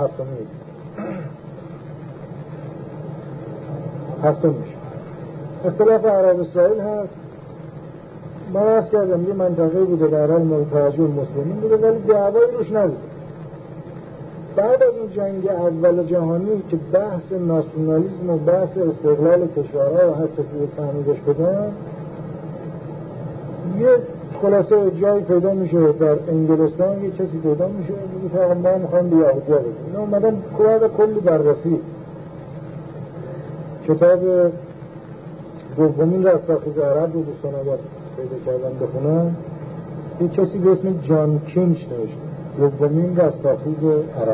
هفتم میشه اختلاف عرب اسرائیل هست. من عرض کردم یه منطقه بوده در حال مورد توجه مسلمین بوده ولی دعوایی روش نبوده. بعد از اون جنگ اول جهانی که بحث ناسیونالیسم و بحث استقلال کشورها و هر کسی به سهمیدش بدن، یه خلاصه جایی پیدا میشه در انگلستان، یه کسی پیدا میشه میگه که ما میخوام به یهودی‌ها بدیم. اینا اومدن کلی بررسی کتاب دومین رستاخیز عرب رو دوستان اگر پیدا کردن بخونن، یه کسی به اسم جان کینچ نوشته دومین رستاخیز عرب.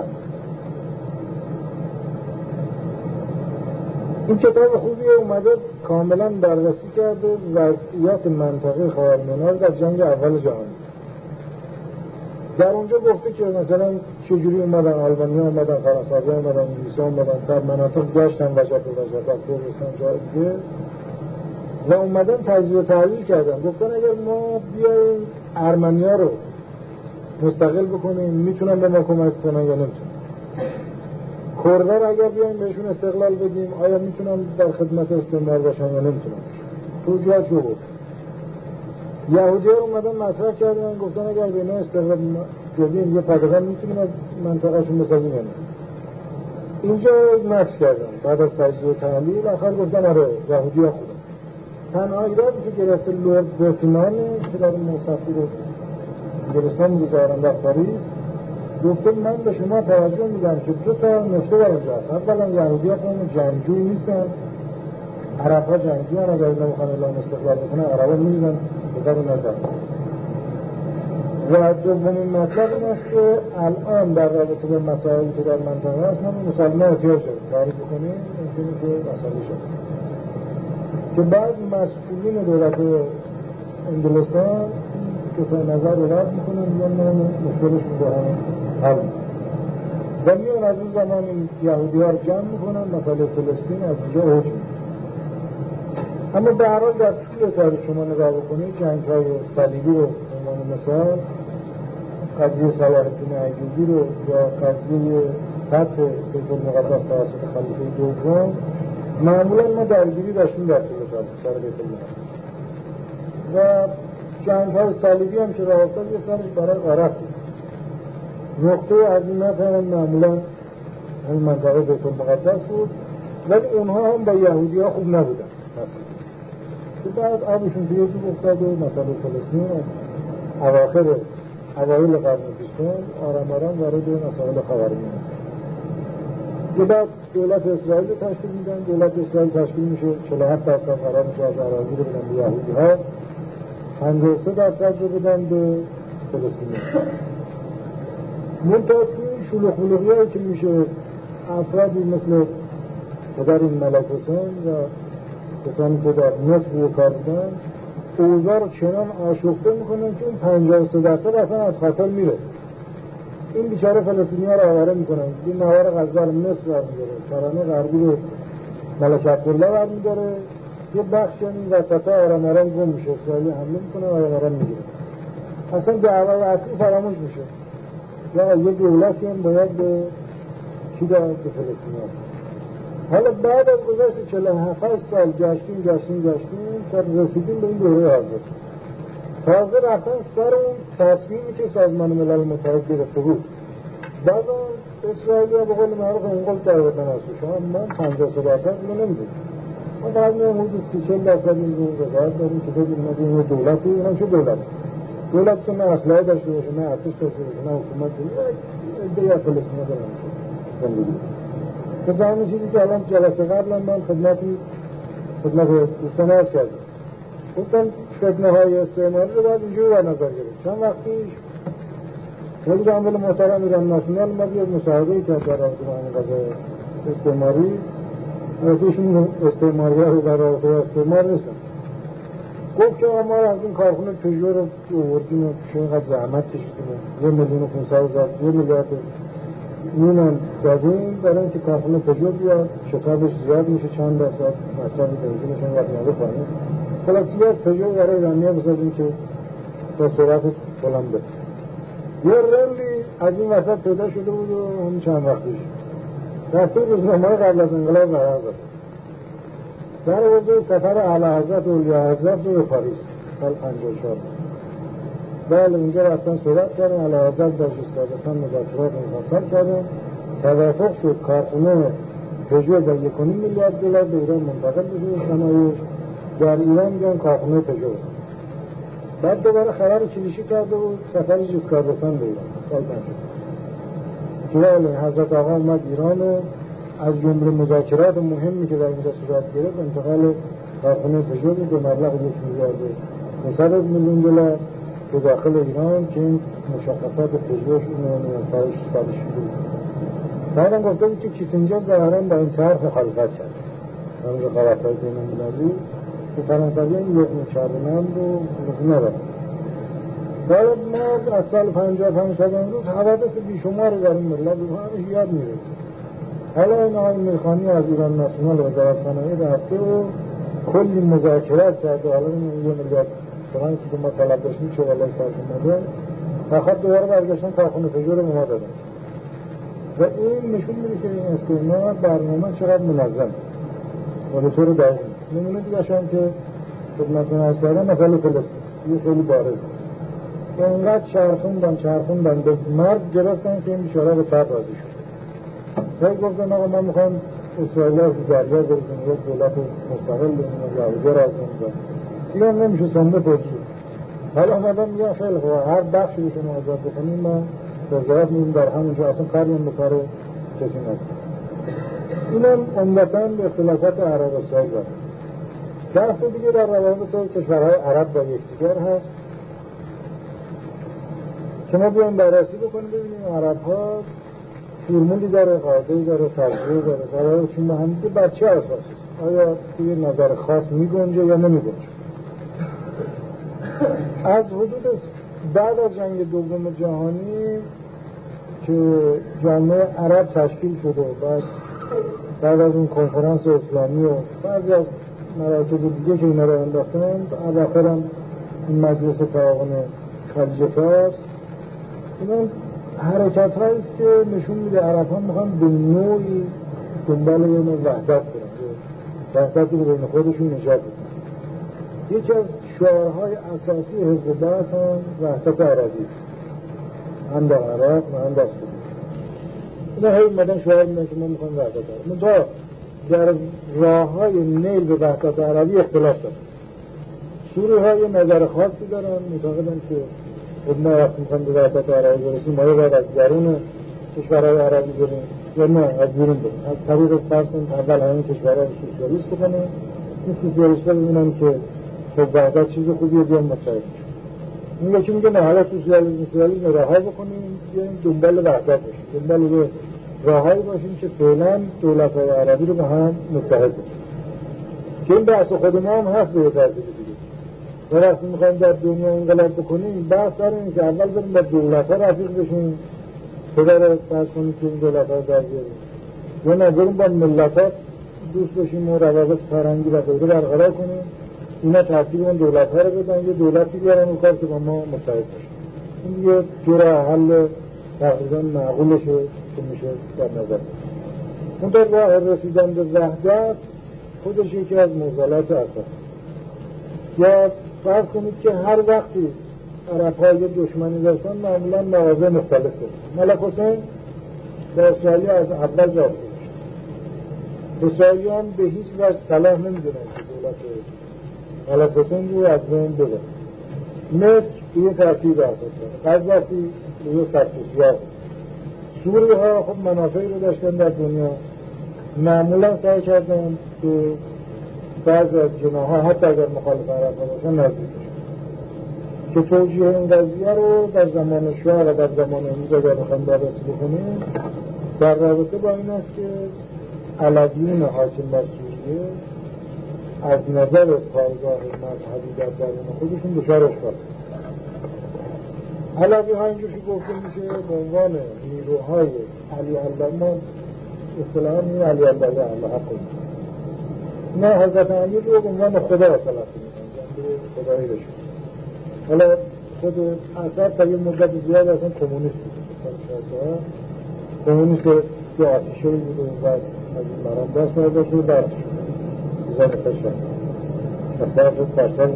این کتاب خوبیه، اومده کاملا بررسی کرده وضعیت منطقه خاورمیانه در جنگ اول جهانی. در اونجا گفته که مثلا چجوری اومدن آلبانیا اومدن، فرانسوی اومدن، انگلیسی اومدن، در مناطق گشتن وجب در کردستان جای دیگه و اومدن تجزیه و تحلیل کردن. گفتن اگر ما بیایم ارمنیا رو مستقل بکنیم میتونن به ما کمک کنن یا نمیتونن. کردها رو اگر بیایم بهشون استقلال بدیم آیا میتونن در خدمت استعمار باشن یا نمیتونن. توجیهات رو بود. یهودی ها اومدن مطرح کردن، گفتن اگر به ما استقلال بدیم یه پادگان میتونیم از منطقهشون بسازیم یا نه. اینجا مکس کردن. بعد از تجزیه و تحلیل آخر گفتن آره یهودی ها خوبه. تنها ایرادی که گرفته لورد برتینانه که در موسفی رو انگلستان گذارن در پاریس، گفته من به شما توجه میدم که دو تا نکته در اونجا هست. اولا یهودی ها قوم جنگجویی نیستن، عرب ها جنگجویی هم، اگر اینا میخوان اعلام استقلال بکنن عرب ها میریزن به در نظر. و دومین مطلب این است که الان در رابطه به مسائلی که در منطقه هست ما مسلمان احتیاج داریم کاری بکنیم ممکنه که مسئله شد که بعد مسئولین دولت انگلستان که تا نظر رو رد میکنن یا نه مشکلشون با هم حل و میان از اون زمان این یهودی ها رو جمع میکنن. مسئله فلسطین از اینجا اوج میگیره. اما به هر حال در طول تاریخ شما نگاه بکنید جنگ‌های صلیبی رو به عنوان مثال، قضیه صلاح الدین ایوبی رو یا قضیه فتح بیت المقدس توسط خلیفه دوم، معمولا ما درگیری داشتیم در طول تاریخ سر بیت المقدس و جنگ‌های صلیبی هم که راه افتاد یه سرش برای غرب بود. نقطه عظیمت هم معمولا همین منطقه بیت المقدس بود، ولی اونها هم با یهودی ها خوب نبودن که بعد آبشون توی جو افتاد و مسئله فلسطین از اوایل قرن بیستم آرام وارد مسائل خاورمیانه که بعد دولت اسرائیل تشکیل میدن. دولت اسرائیل تشکیل میشه 47% قرار میشه از اراضی رو بدن به یهودی ها، 53% رو بدن به فلسطینیان. منتها توی شلوغ بلوغی هایی که میشه افرادی مثل پدر این ملک حسین و کسانی که در مصر روی کار بودن اوضاع رو چنان آشفته میکنن که اون 53% اصلا از خطر میره. این بیچاره فلسطینی ها رو آواره میکنن، این نوار غزه رو مصر برمیداره، ترانه غربی رو ملک عبدالله برمیداره، یه بخش این وسط ها آرام گم میشه، اسرائیلی حمله میکنه آرام میگیره. اصلا دعوای اصلی فراموش میشه. یا یه دولتی هم باید به چی دارد به فلسطینی ها. حالا بعد از گذشت 47 سال گشتیم تا رسیدیم به این دوره حاضر. تازه رفتن سر اون تصمیمی که سازمان ملل متحد گرفته بود. بعد اسرائیلی ها به قول معروف انقلب در وطن هست شما من 53% اینو نمیدونم. ما فقط میگم حدود 30-40% این رو رضایت داریم که بگیم این دولتی، این هم چه دولت که نه اسلحه داشته باشه، نه ارتش داشته باشه، نه حکومت داشته باشه، فلسطین دارن زندگی. مثل همین چیزی که الان جلسه قبل من خدمت دوستان عرض کردم. گفتم فتنه های استعماری رو باید اینجوری در نظر گرفت. چند وقت پیش وزیر عامل محترم ایران ناسیونال اومد یه مصاحبه‌ای کرد در رابطه با این قضیه استعماری. ایشون استعماری‌ها رو در رابطه با استعمار نیستن. گفت که ما از این کارخونه پژو رو آوردیم و چقدر زحمت کشیدیم، 1,500,000 1 میلیارد میلیون دادیم برای اینکه کارخونه پژو بیاد، شتابش زیاد میشه، چند درصد مصرف بنزینش هم میاد پایین. خلاصیات پژو برای ایرانی‌ها بسازیم که با سرعت بلند بشه. یه رندی از این وسط پیدا شده بود و همین چند وقت پیش رفته روزنامه‌های قبل از انقلاب قرار داد. در واقع سفر اعلیحضرت اولیاء حضرت به پاریس سال 54. بله اینجا رفتن صحبت کردن، اعلیحضرت در جستادستان مذاکرات مفصل کردن، توافق شد کارخونه پژو با 1.5 میلیارد دلار به ایران منتقل بشه صنایعش. در ایران میگن کارخونه پژو. بعد دوباره خبر کلیشی کرده بود سفر جستادستان به ایران سال 50. که حضرت آقا اومد ایران و از جمله مذاکرات مهمی که در اینجا صورت گرفت انتقال کارخانه پژو بود به مبلغ 1,500,000,000 دلار به داخل ایران که این مشخصات پژوش اون سالش بود. بعدم گفته بود که کیسینجر ظاهراً با این طرح مخالفت کرد. همون قرارداد بین‌المللی که فرانسویان یک می‌کردن رو ندارن. باید ما از سال 55 تا امروز حوادث بیشمار در این ملت رو همه یاد می‌گیریم. حالا این آقای میرخانی از ایران ناسیونال وزارت صنایع رفته و کلی مذاکرات کرده. حالا این 1 میلیارد فرانکی که ما طلب داشتیم چه والای سرش اومده فقط دوباره برگشتن کارخونه پژو رو به ما دادن و این نشون میده که این استعمار برنامه چقدر منظم و به طور دقیق. نمونه دیگه هم که خدمتتون عرض کردم مسئله فلسطین یه خیلی بارزه. اینقدر چرخوندن به مرگ گرفتن که این بیچاره به تب راضی شد. هی گفتن آقا ما میخوام اسرائیل ها دریا برسیم یک دولت مستقل بینیم و یهودا را کنیم دیگه هم نمیشه سنده پرسید. حالا آمدن میگن خیلی خواه هر بخشی رو شما آزاد بکنیم ما وزارت میدیم در همونجا اصلا کاریم به کار کسی نکنیم. اینم عمدتاً به اختلافات عرب و اسرائیل داره. بحث دیگه در روابط کشورهای عرب با یکدیگر هست که ما بیان بررسی بکنیم ببینیم عرب ها فرمولی داره، قاعده‌ای داره، فرضیه‌ای داره، روابطشون با هم دیگه بر چه اساس است؟ آیا توی نظر خاص میگنجه یا نمیگنجه؟ از حدود بعد از جنگ دوم جهانی که جامعه عرب تشکیل شده بعد از اون کنفرانس اسلامی و بعضی از مراکز دیگه که اینا رو انداختن اواخر هم این مجلس تعاون خلیج فارس، اینا حرکت هاییست که نشون میده عرب ها میخوان به نوعی دنبال یه نوع وحدت کنن، وحدتی رو بین خودشون نجات بدن. یکی از شعارهای اساسی حزب بعث هم وحدت عربی، هم در عراق و هم در سوریه. اینا هی اومدن شعار میدن که ما میخوایم وحدت عربی. منتها در راه های نیل به وحدت عربی اختلاف دارن. سوریه ها یه نظر خاصی دارن، معتقدن که ما وقتی میخوایم به وحدت عربی برسیم ما باید از درون کشورهای عربی بریم یا نه از بیرون بریم، از طریق فرسون اول همین کشورها رو سوسیالیست بکنیم. این سوسیالیست ها ببینن که خب وحدت چیز خوبیه بیان متحد. این یکی میگه نه حالا سوسیالیسم رها بکنیم بیایم دنبال وحدت باشیم، دنبال یه راههایی باشیم که فعلا دولت‌های عربی رو به هم متحد بکنیم. که این بحث خود ما هم هست به ترتیب دیگه. و وقتی میخوایم در دنیا انقلاب بکنیم بحث داره این که اول بریم با دولت‌ها رفیق بشیم، پدر فرض کنیم که این دولت‌ها در بیاریم، یا نه بریم با ملت‌ها دوست بشیم و روابط فرهنگی و غیره برقرار کنیم، اینا ترتیب اون دولت‌ها رو بدن یه دولتی بیارن اون کار که با ما متحد بشه. این دیگه جور حل تقریبا معقولشه که میشه در نظر بگیریم. اون در راه رسیدن به وحدت خودش یکی از معضلات اساسی. یا فرض کنید که هر وقتی عرب‌ها یه دشمنی داشتن معمولا مواضع مختلف داشتن. ملک حسین با اسرائیل از اول جا گذاشت. اسرائیلیان به هیچ وجه صلاح نمی‌دونن که دولت ملک حسین رو از بین ببرن. مصر به یه ترتیب اساس داره، قذافی به یه ترتیب. سوریه ها خب منافعی رو داشتن در دنیا، معمولا سعی کردن که بعضی از جناها حتی اگر مخالف عرب باشن نزدیک بشن. که توجیه این قضیه رو در زمان شاه و در زمان امروز اگر بخوایم بررسی بکنیم در رابطه با این است که علویون حاکم بر سوریه از نظر پایگاه مذهبی در درون خودشون دچار اشکال. علوی ها اینجور که گفته میشه به عنوان نیروهای علی الله، اصطلاحاً این علی الله حق کنید، نه حضرت امیر رو به عنوان خدا تلقی میکنن، جنبه خدایی بشه. حالا خود اثر تا یه مدت زیاد اصلا کمونیست بود، کمونیست که آتیشه بود و بعد از این مرام دست برداشت و برد شد زن خش هست اصلا شد پرسان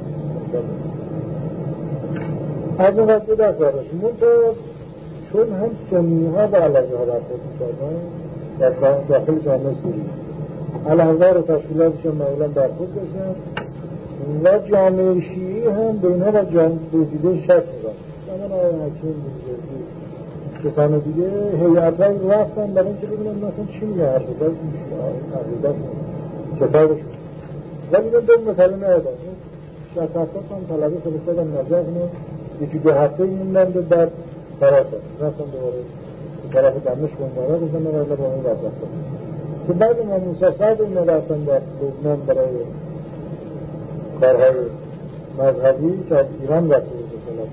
از اون قضیه دست برداشت. چون هم سنی ها و علوی ها برخورد میکردن در داخل جامعه سوریه، علوی رو تشکیلاتش هم معمولا برخورد داشتن و جامعه شیعی هم به اینها و دیده شک می‌کنن. زمان آقای حکیم بوزرگی کسان دیگه هیئت‌هایی رفتن برای اینکه ببینن مثلا چی میگه حرف بزن عقیدت کتابشون، ولی دو مسئله ندادن. 60-70 هم طلبه فرستادن نجف، یکی 2 هفته موندن و بعد فرار کردن، رفتن دوباره به طرف دمشق اونورا گفتن نه والا با اون واسطه که بعد ما موسی سعد اینا رفتن در لبنان برای کارهای مذهبی که از ایران رفته بود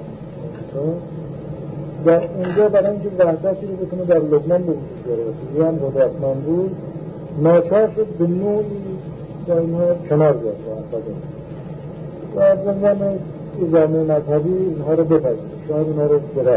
در اونجا برای اینکه وحدتی رو بکنه در لبنان به وجود بیاره و سوریه هم قدرتمند بود، ناچار شد به نوعی با اینها کنار بیاد و از عنوان جامعه مذهبی اینها رو بپذیره، شاید اینها رو درست.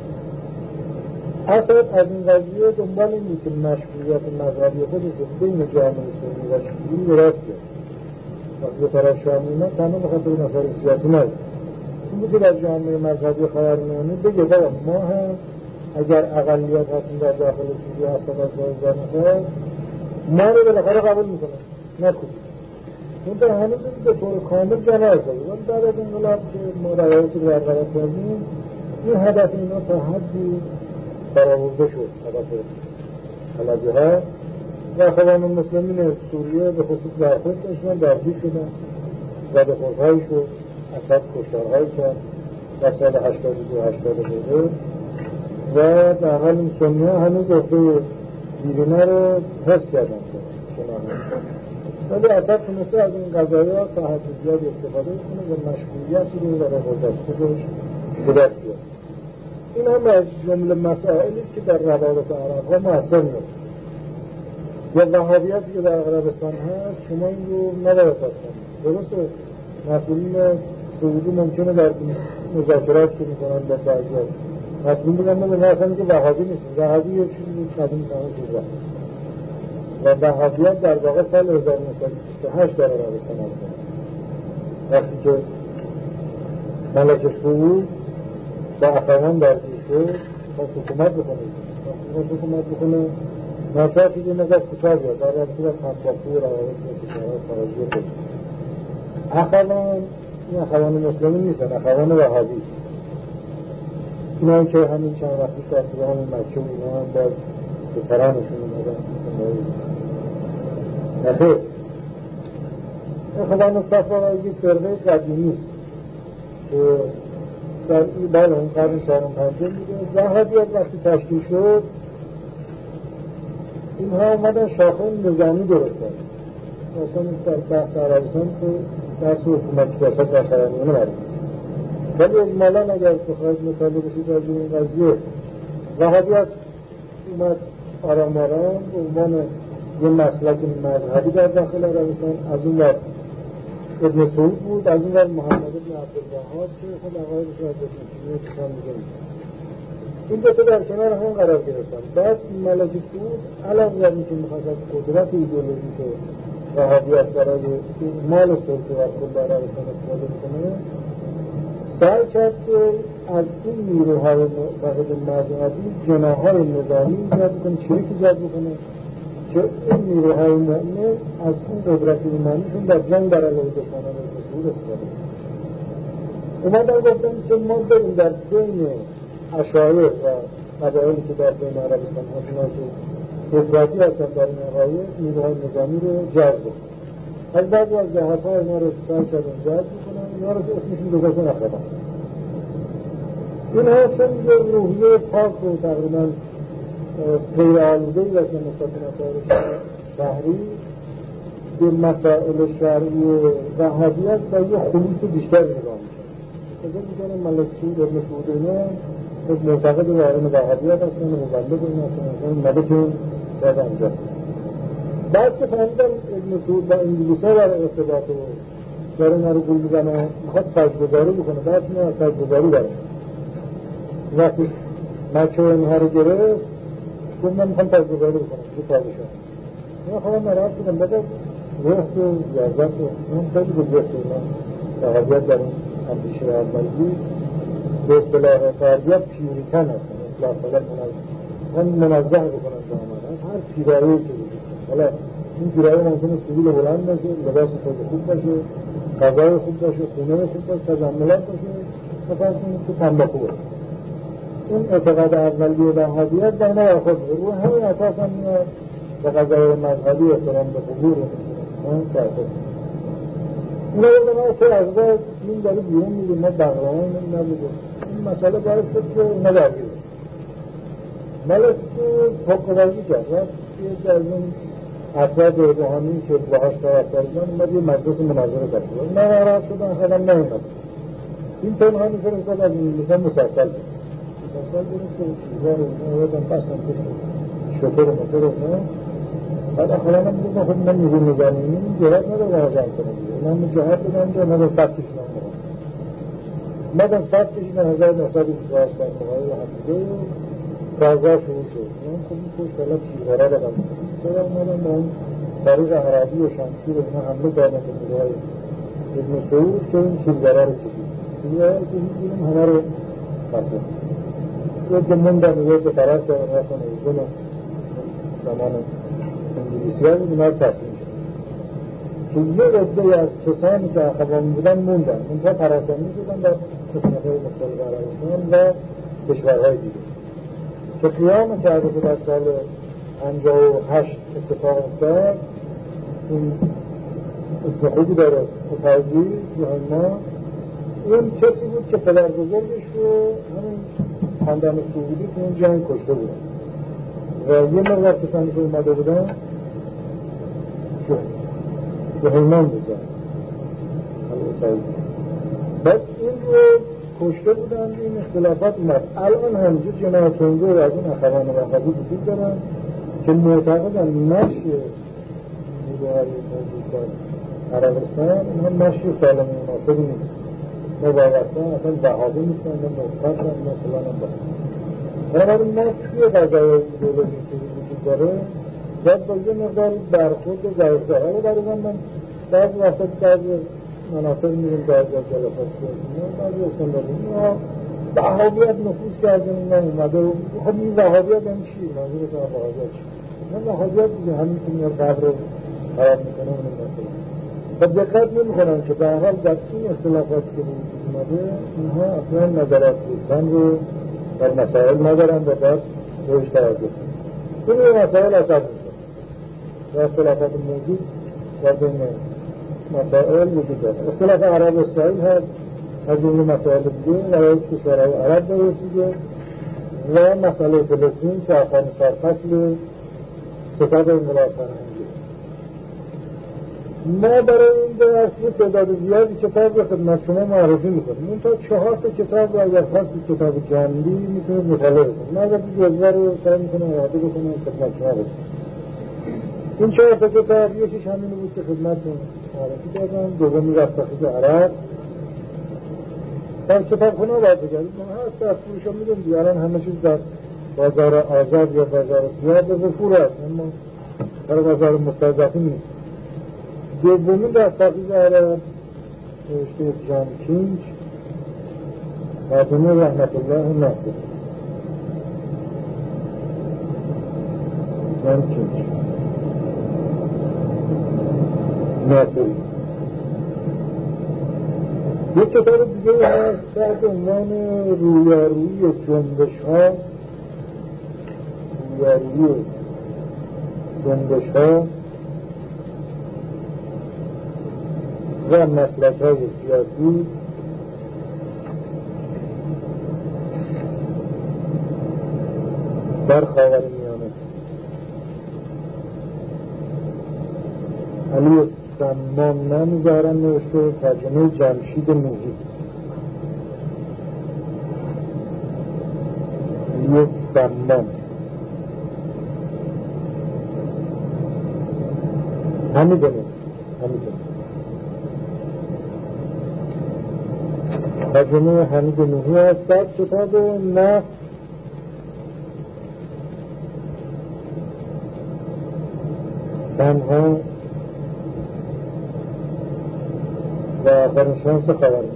اسد از این قضیه دنبال این بود که مشروعیت مذهبی خودش رو بین جامعه سنی و شیعی درست بیاد. وقتی به طرف شامی ما تنها بخاطر مسائل سیاسی نبود، این بود که در جامعه مذهبی خاورمیانه بگه بابا ما هم اگر اقلیت هستیم در داخل سوریه 70,000 نفر ما رو بالاخره قبول میکنه نکنیم. اون در هنوز به طور کامل جمعه کنیم. ولی بعد از انقلاب که ما روایت رو برقرار کردیم این هدف اینا تا حدی برآورده شد. هدف حلبی ها و اخوان المسلمین سوریه به خصوص برخورد داشتن، درگیر شدن، زده خورهایی شد، اسد کشتارهایی کرد در سال 82-82 و در حال این سنی ها هنوز عهده دیرینه رو حفظ کردن ولی اسد تونسته از این قضایی ها تا حد زیادی استفاده کنه و مشغولیتی رو برای گذشته روش به دست بیاره. این هم از جمله مسائلی است که در روابط عرب ها مؤثر میشه. یا وهابیتی که در عربستان هست شما این رو نباید پس کنید. درسته مسئولین سعودی ممکنه در مذاکرات که میکنن با بعضی مسئولین بگن ما اصلا که وهابی نیستیم. وهابی یک چیزی قدیم کنه چیزا و وهابیت در واقع سال 1928 در عربستان هست. وقتی که ملک سعود با اخوان درگیر شد با حکومت بکنه ناچار که این نظر کتاب یاد در رابطه با تنباکو و روابط کشورهای خارجی خود اخوان این اخوان مسلمین نیستن، اخوان وهابی اینا که همین چند وقتی در طول همین مکه و اینا هم باز پسرانشون اومدن نخیر اخوان صفا یک فرقه قدیمی است که در این بله این قرن 4-5 میده. وهابیت وقتی تشکیل شد اینها اومدن شاخه نظامی درست کردن. اصلا در بحث عربستان که بحث حکومت سیاست در خواهانیانه مرد ولی اجمالا اگر بخواهید مطالعه بشید از این قضیه وهابیت اومد آرام به عنوان یه مسلک مذهبی در داخل عربستان. از اون ور ابن سعود بود، از اون ور محمد بن عبدالوهاب که خود عقایدش رو از ابن سعود کشان می‌گیرد. این دو تا در کنار هم قرار گرفتن. بعد ملک سعود علاوه بر اینکه می‌خواست از قدرت ایدئولوژیک وهابیت برای مال سلطه و کل عربستان استفاده کنه، سعی کرد که از این نیروهای معتقد مذهبی جناح‌های نظامی ایجاد کنه، چریکی ایجاد کنه که این نیروهای مؤمن از این قدرت ایمانیشون در جنگ بر علیه دشمنان رسول استفاده کنه. اومدن گفتن که ما بریم در بین اشاعره و قبایلی که در بین عربستان هستن که افراطی هستن در این عقاید نیروهای نظامی رو جذب کنن. از بعضی از جهت‌ها اینا رو سعی کردن جذب کنن، اینا رو اسمشون گذاشتن اخوان. اینها چون یه روحیه پاک و تقریبا غیر آلوده‌ای داشتن نسبت به مسائل شهری به مسائل شرعی وهابیت و یه خلوط بیشتر نگاه می‌کنن. فکر می‌کنم ملک سعود ابن سعود اینا معتقد وارد وهابیت هستن و مبلغ این هستن مده که باید انجام. بعد که فهمیدن ابن سعود با انگلیس‌ها برای ارتباط و داره اینا رو گول می‌زنه می‌خواد تاجگذاری بکنه، بعد اینا از تاجگذاری برن. وقتی مکه اینها رو گرفت گفت من می‌خوام تاجگذاری بکنم به پادشاه. اینا خواهد نراحت بودن بده وقت و یازد و اون خیلی بزرگت اینا وهابیت در این اندیشه اولی به اصطلاح تربیت پیوریتن هستن، اصلاح طلب منظه بکنن جامعه هر پیرایی که وجود کنه. حالا این پیرایی ممکنه سیبیل بلند باشه، لباس خیلی خوب باشه، غذای خوب باشه، خونه خوب باشه، تجملات باشه، مثلا که تنباکو باشه. این اعتقاد اولیه وهابیت در اینا برخورد می‌کنه. رو همین اساس هم میاد به قضایای مذهبی احترام به قبور اون برخورد. اونا رو ما تو از این داره بیرون می‌گیم ما بغلان نبوده. این مسئله باعث شد که اونا درگیر بشن. ملک حکمرانی کرد و یکی از این افراد روحانی که باهاش طرفدار بودن اومد یه مجلس مناظره کرد. اونا ناراحت شدن خودم نمی‌اومد. این پنهانی فرستاد از انگلیس‌ها مسلسل بود. مسلسل بود که چیزا رو اومدن پسند شکر موتور اینا. بعد اخیراً هم بود خود من نیروی نظامی جهاد نداره مراجعه کنه. من جهاد بدم که نداره ثبتش نمی‌کنم. مدن ثبتش به 1928 در مقابل همدیگه رضا شروع شد. من خب این پشت حالا تیره‌ها رقم می‌کنم. چرا اومدن با اون طریق عربی و شمشیر و اینا حمله کردن به نیروهای ابن سعود که این تیره‌ها رو کشید. تیره‌ها رو که می‌گیریم همه رو بسید. یه موندن یه که طرف دارن رفتن اردن زمان انگلیسی ها بود، اینا رو تسلیم شد که یه عده از کسانی که اخوانی بودن موندن، اونها پراکنی شدن در قسمت‌های مختلف عربستان و کشورهای دیگه که قیام کرده که در سال 58 اتفاق افتاد. این اسم خوبی داره اتحادی یوحنا. اون کسی بود که پدر بزرگش رو همین خاندان سعودی که اون جنگ کشته بود و یه مقدار کسانی که اومده بودن یوحنا بودن بعد این رو کشته بودن. این اختلافات اومد. الان همینجا جماعتونگو و از اون اخوان وهابی وجود دارن که معتقدن نشر نیروهای موجود در عربستان اینها نشر سالم مناسبی نیست، نه وابسته اصلا وهابی نیستن، نه مختلفن، نه فلان هم باید. بنابراین ما توی قضای ایدئولوژی که وجود داره باید با یه مقدار برخورد ضعیف‌تر. حالا برای من بعضی وقتا بعضی مناطق میریم بعضی از جلسات سیاسی بعضی اصلا داریم وهابیت نفوذ کردن اینا اومده. خب این وهابیت هم چی؟ منظور شما وهابیت چی؟ من وهابیت دیگه همین که میاد قبر رو خراب میکنه اون نکنه و دقت نمیکنن که به حال در این اختلافات که وجود اومده اینها اصلا نظرات دوستان رو در مسائل ندارن و باید روش توجه کنن. این مسائل اصلا میشه و اختلافات موجود در بین مسائل وجود داره. اختلاف عرب اسرائیل هست از این مسائل دیگه برای کشورهای عرب برسیده و مسئله فلسطین که افغان سرقتل ستاد انقلاب فرهنگی. ما برای این درس یه تعداد زیادی کتاب رو خدمت شما معرفی میکنیم. اون تا 4 کتاب رو اگر خواستید کتاب جنبی میتونید مطالعه کنید. من اگر جزوه رو سعی میکنم اعاده بکنم خدمت شما رسید. این 4 کتاب یکیش همین بود که خدمتتون معرفی کردم، دومی رستاخیز عرب. در کتابخونه باید بگردید هست از فروشا میدونم دیگران همه چیز در بازار آزاد یا بازار سیاه به وفور هست، اما در بازار مستضعفین نیست. دومی رستاخیز عرب نوشته جان کینج مردمی رحمت الله ناصر. جان کینج ناصری. یک کتاب دیگه هست تحت عنوان رویارویی جنبش‌ها و مسلک‌های سیاسی در خاورمیانه. علی سمان نمیذارن نوشته، ترجمه جمشید نوحی. علی سمان همیدونه ترجمه حمید نوحی هست. در کتاب نفت تنها و آخرین شانس خاورمیانه.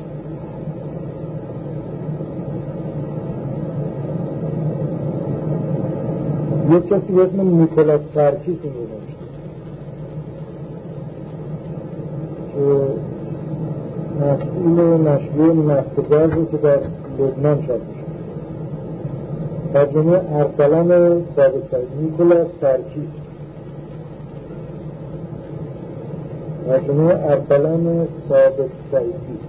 یک کسی به اسم نیکولاس سرکیس این رو نوشته که مسئول نشریه نفت گاز رو که در لبنان چاپ میشه. ترجمه ارسلان ثابت سعید. نیکولاس سرکیس ترجمه ارسلان ثابت سعیدی.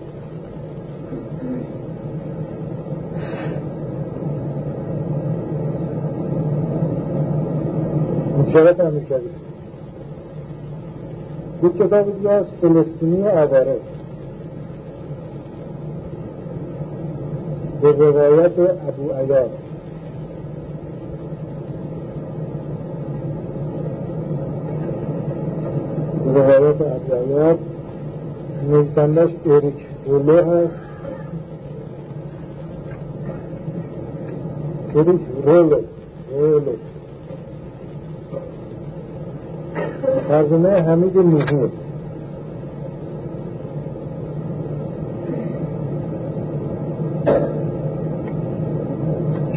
مشارت امریکایی. یک کتاب دیگه از فلسطینی آواره به روایت ابو عیاد. روایت ابو عیاد نویسندش اریک روله هست. اریک روله ترجمه حمید نوحی.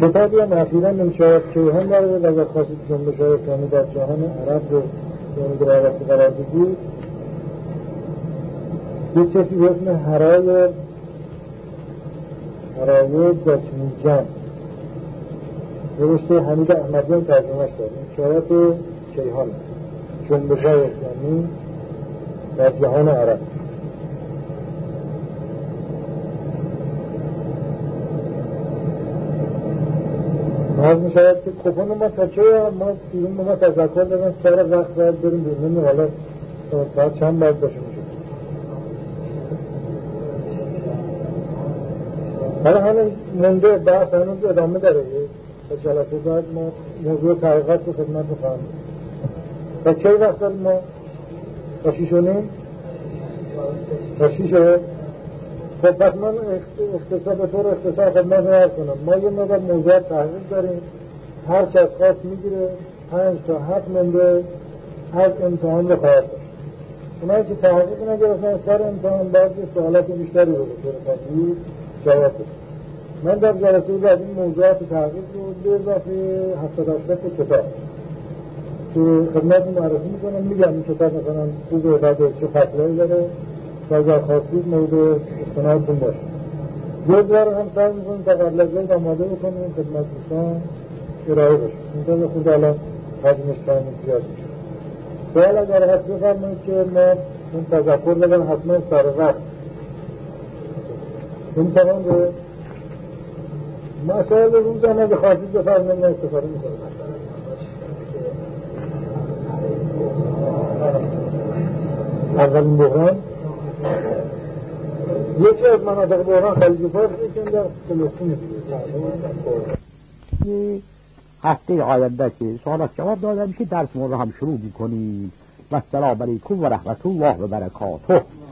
کتابی هم اخیراً نمیشاید کیهان داره و اگر خواستید جنبش های اسلامی در جهان عرب رو در بررسی قرار بدید، یک کسی به اسم هرای دشمیجان نوشته، حمید احمدیان ترجمهش داره، انشاءات کیهان جنبش های اسلامی در جهان عرب. از میشود که کپون ما تا چه ما بیرون ما تذکر دادن سر وقت باید بریم بیرون، حالا ساعت چند باید باشه میشه. حالا همین مونده بحث هنوز ادامه داره. تا جلسه بعد ما موضوع تحقیقات رو خدمت می‌خواهم. تا چه وقت داریم ما؟ تا 6:30؟ تا 6. خب پس من به طور اختصار خدمت رو عرض کنم. ما یه مقدار موضوعات تحقیق داریم، هر کس خواست میگیره 5 تا 7 مونده از امتحان رو خواهد داشت. اونایی که تحقیق نگرفتن سر امتحان باید سوالات بیشتری رو بکنید جواب بدید. من در جلسه بعد این موضوعات تحقیق رو به اضافه 78 کتاب که خدمت معرفی میکنم، میگم این کتاب مثلا خوبه بعد چه فصلایی داره و اگر خواستید مورد استنادتون باشه. جزوه رو هم سعی میکنیم تا قبل از این آماده بکنیم خدمت دوستان ارائه بشه. اینطور خود الان حجمش کمی زیاد میشه. سوال اگر هست بفرمایید که ما این تذکر بدن حتما سر وقت امتحان رو مسائل روز هم اگه خواستید بفرمایید ما استفاده میکنیم. اولین بحران یکی از مناطق بحران خلیج فارس که در فلسطین هفته آینده که سوالات جواب داده میشه درس ما رو هم شروع میکنیم. و السلام علیکم و رحمت الله و برکاته.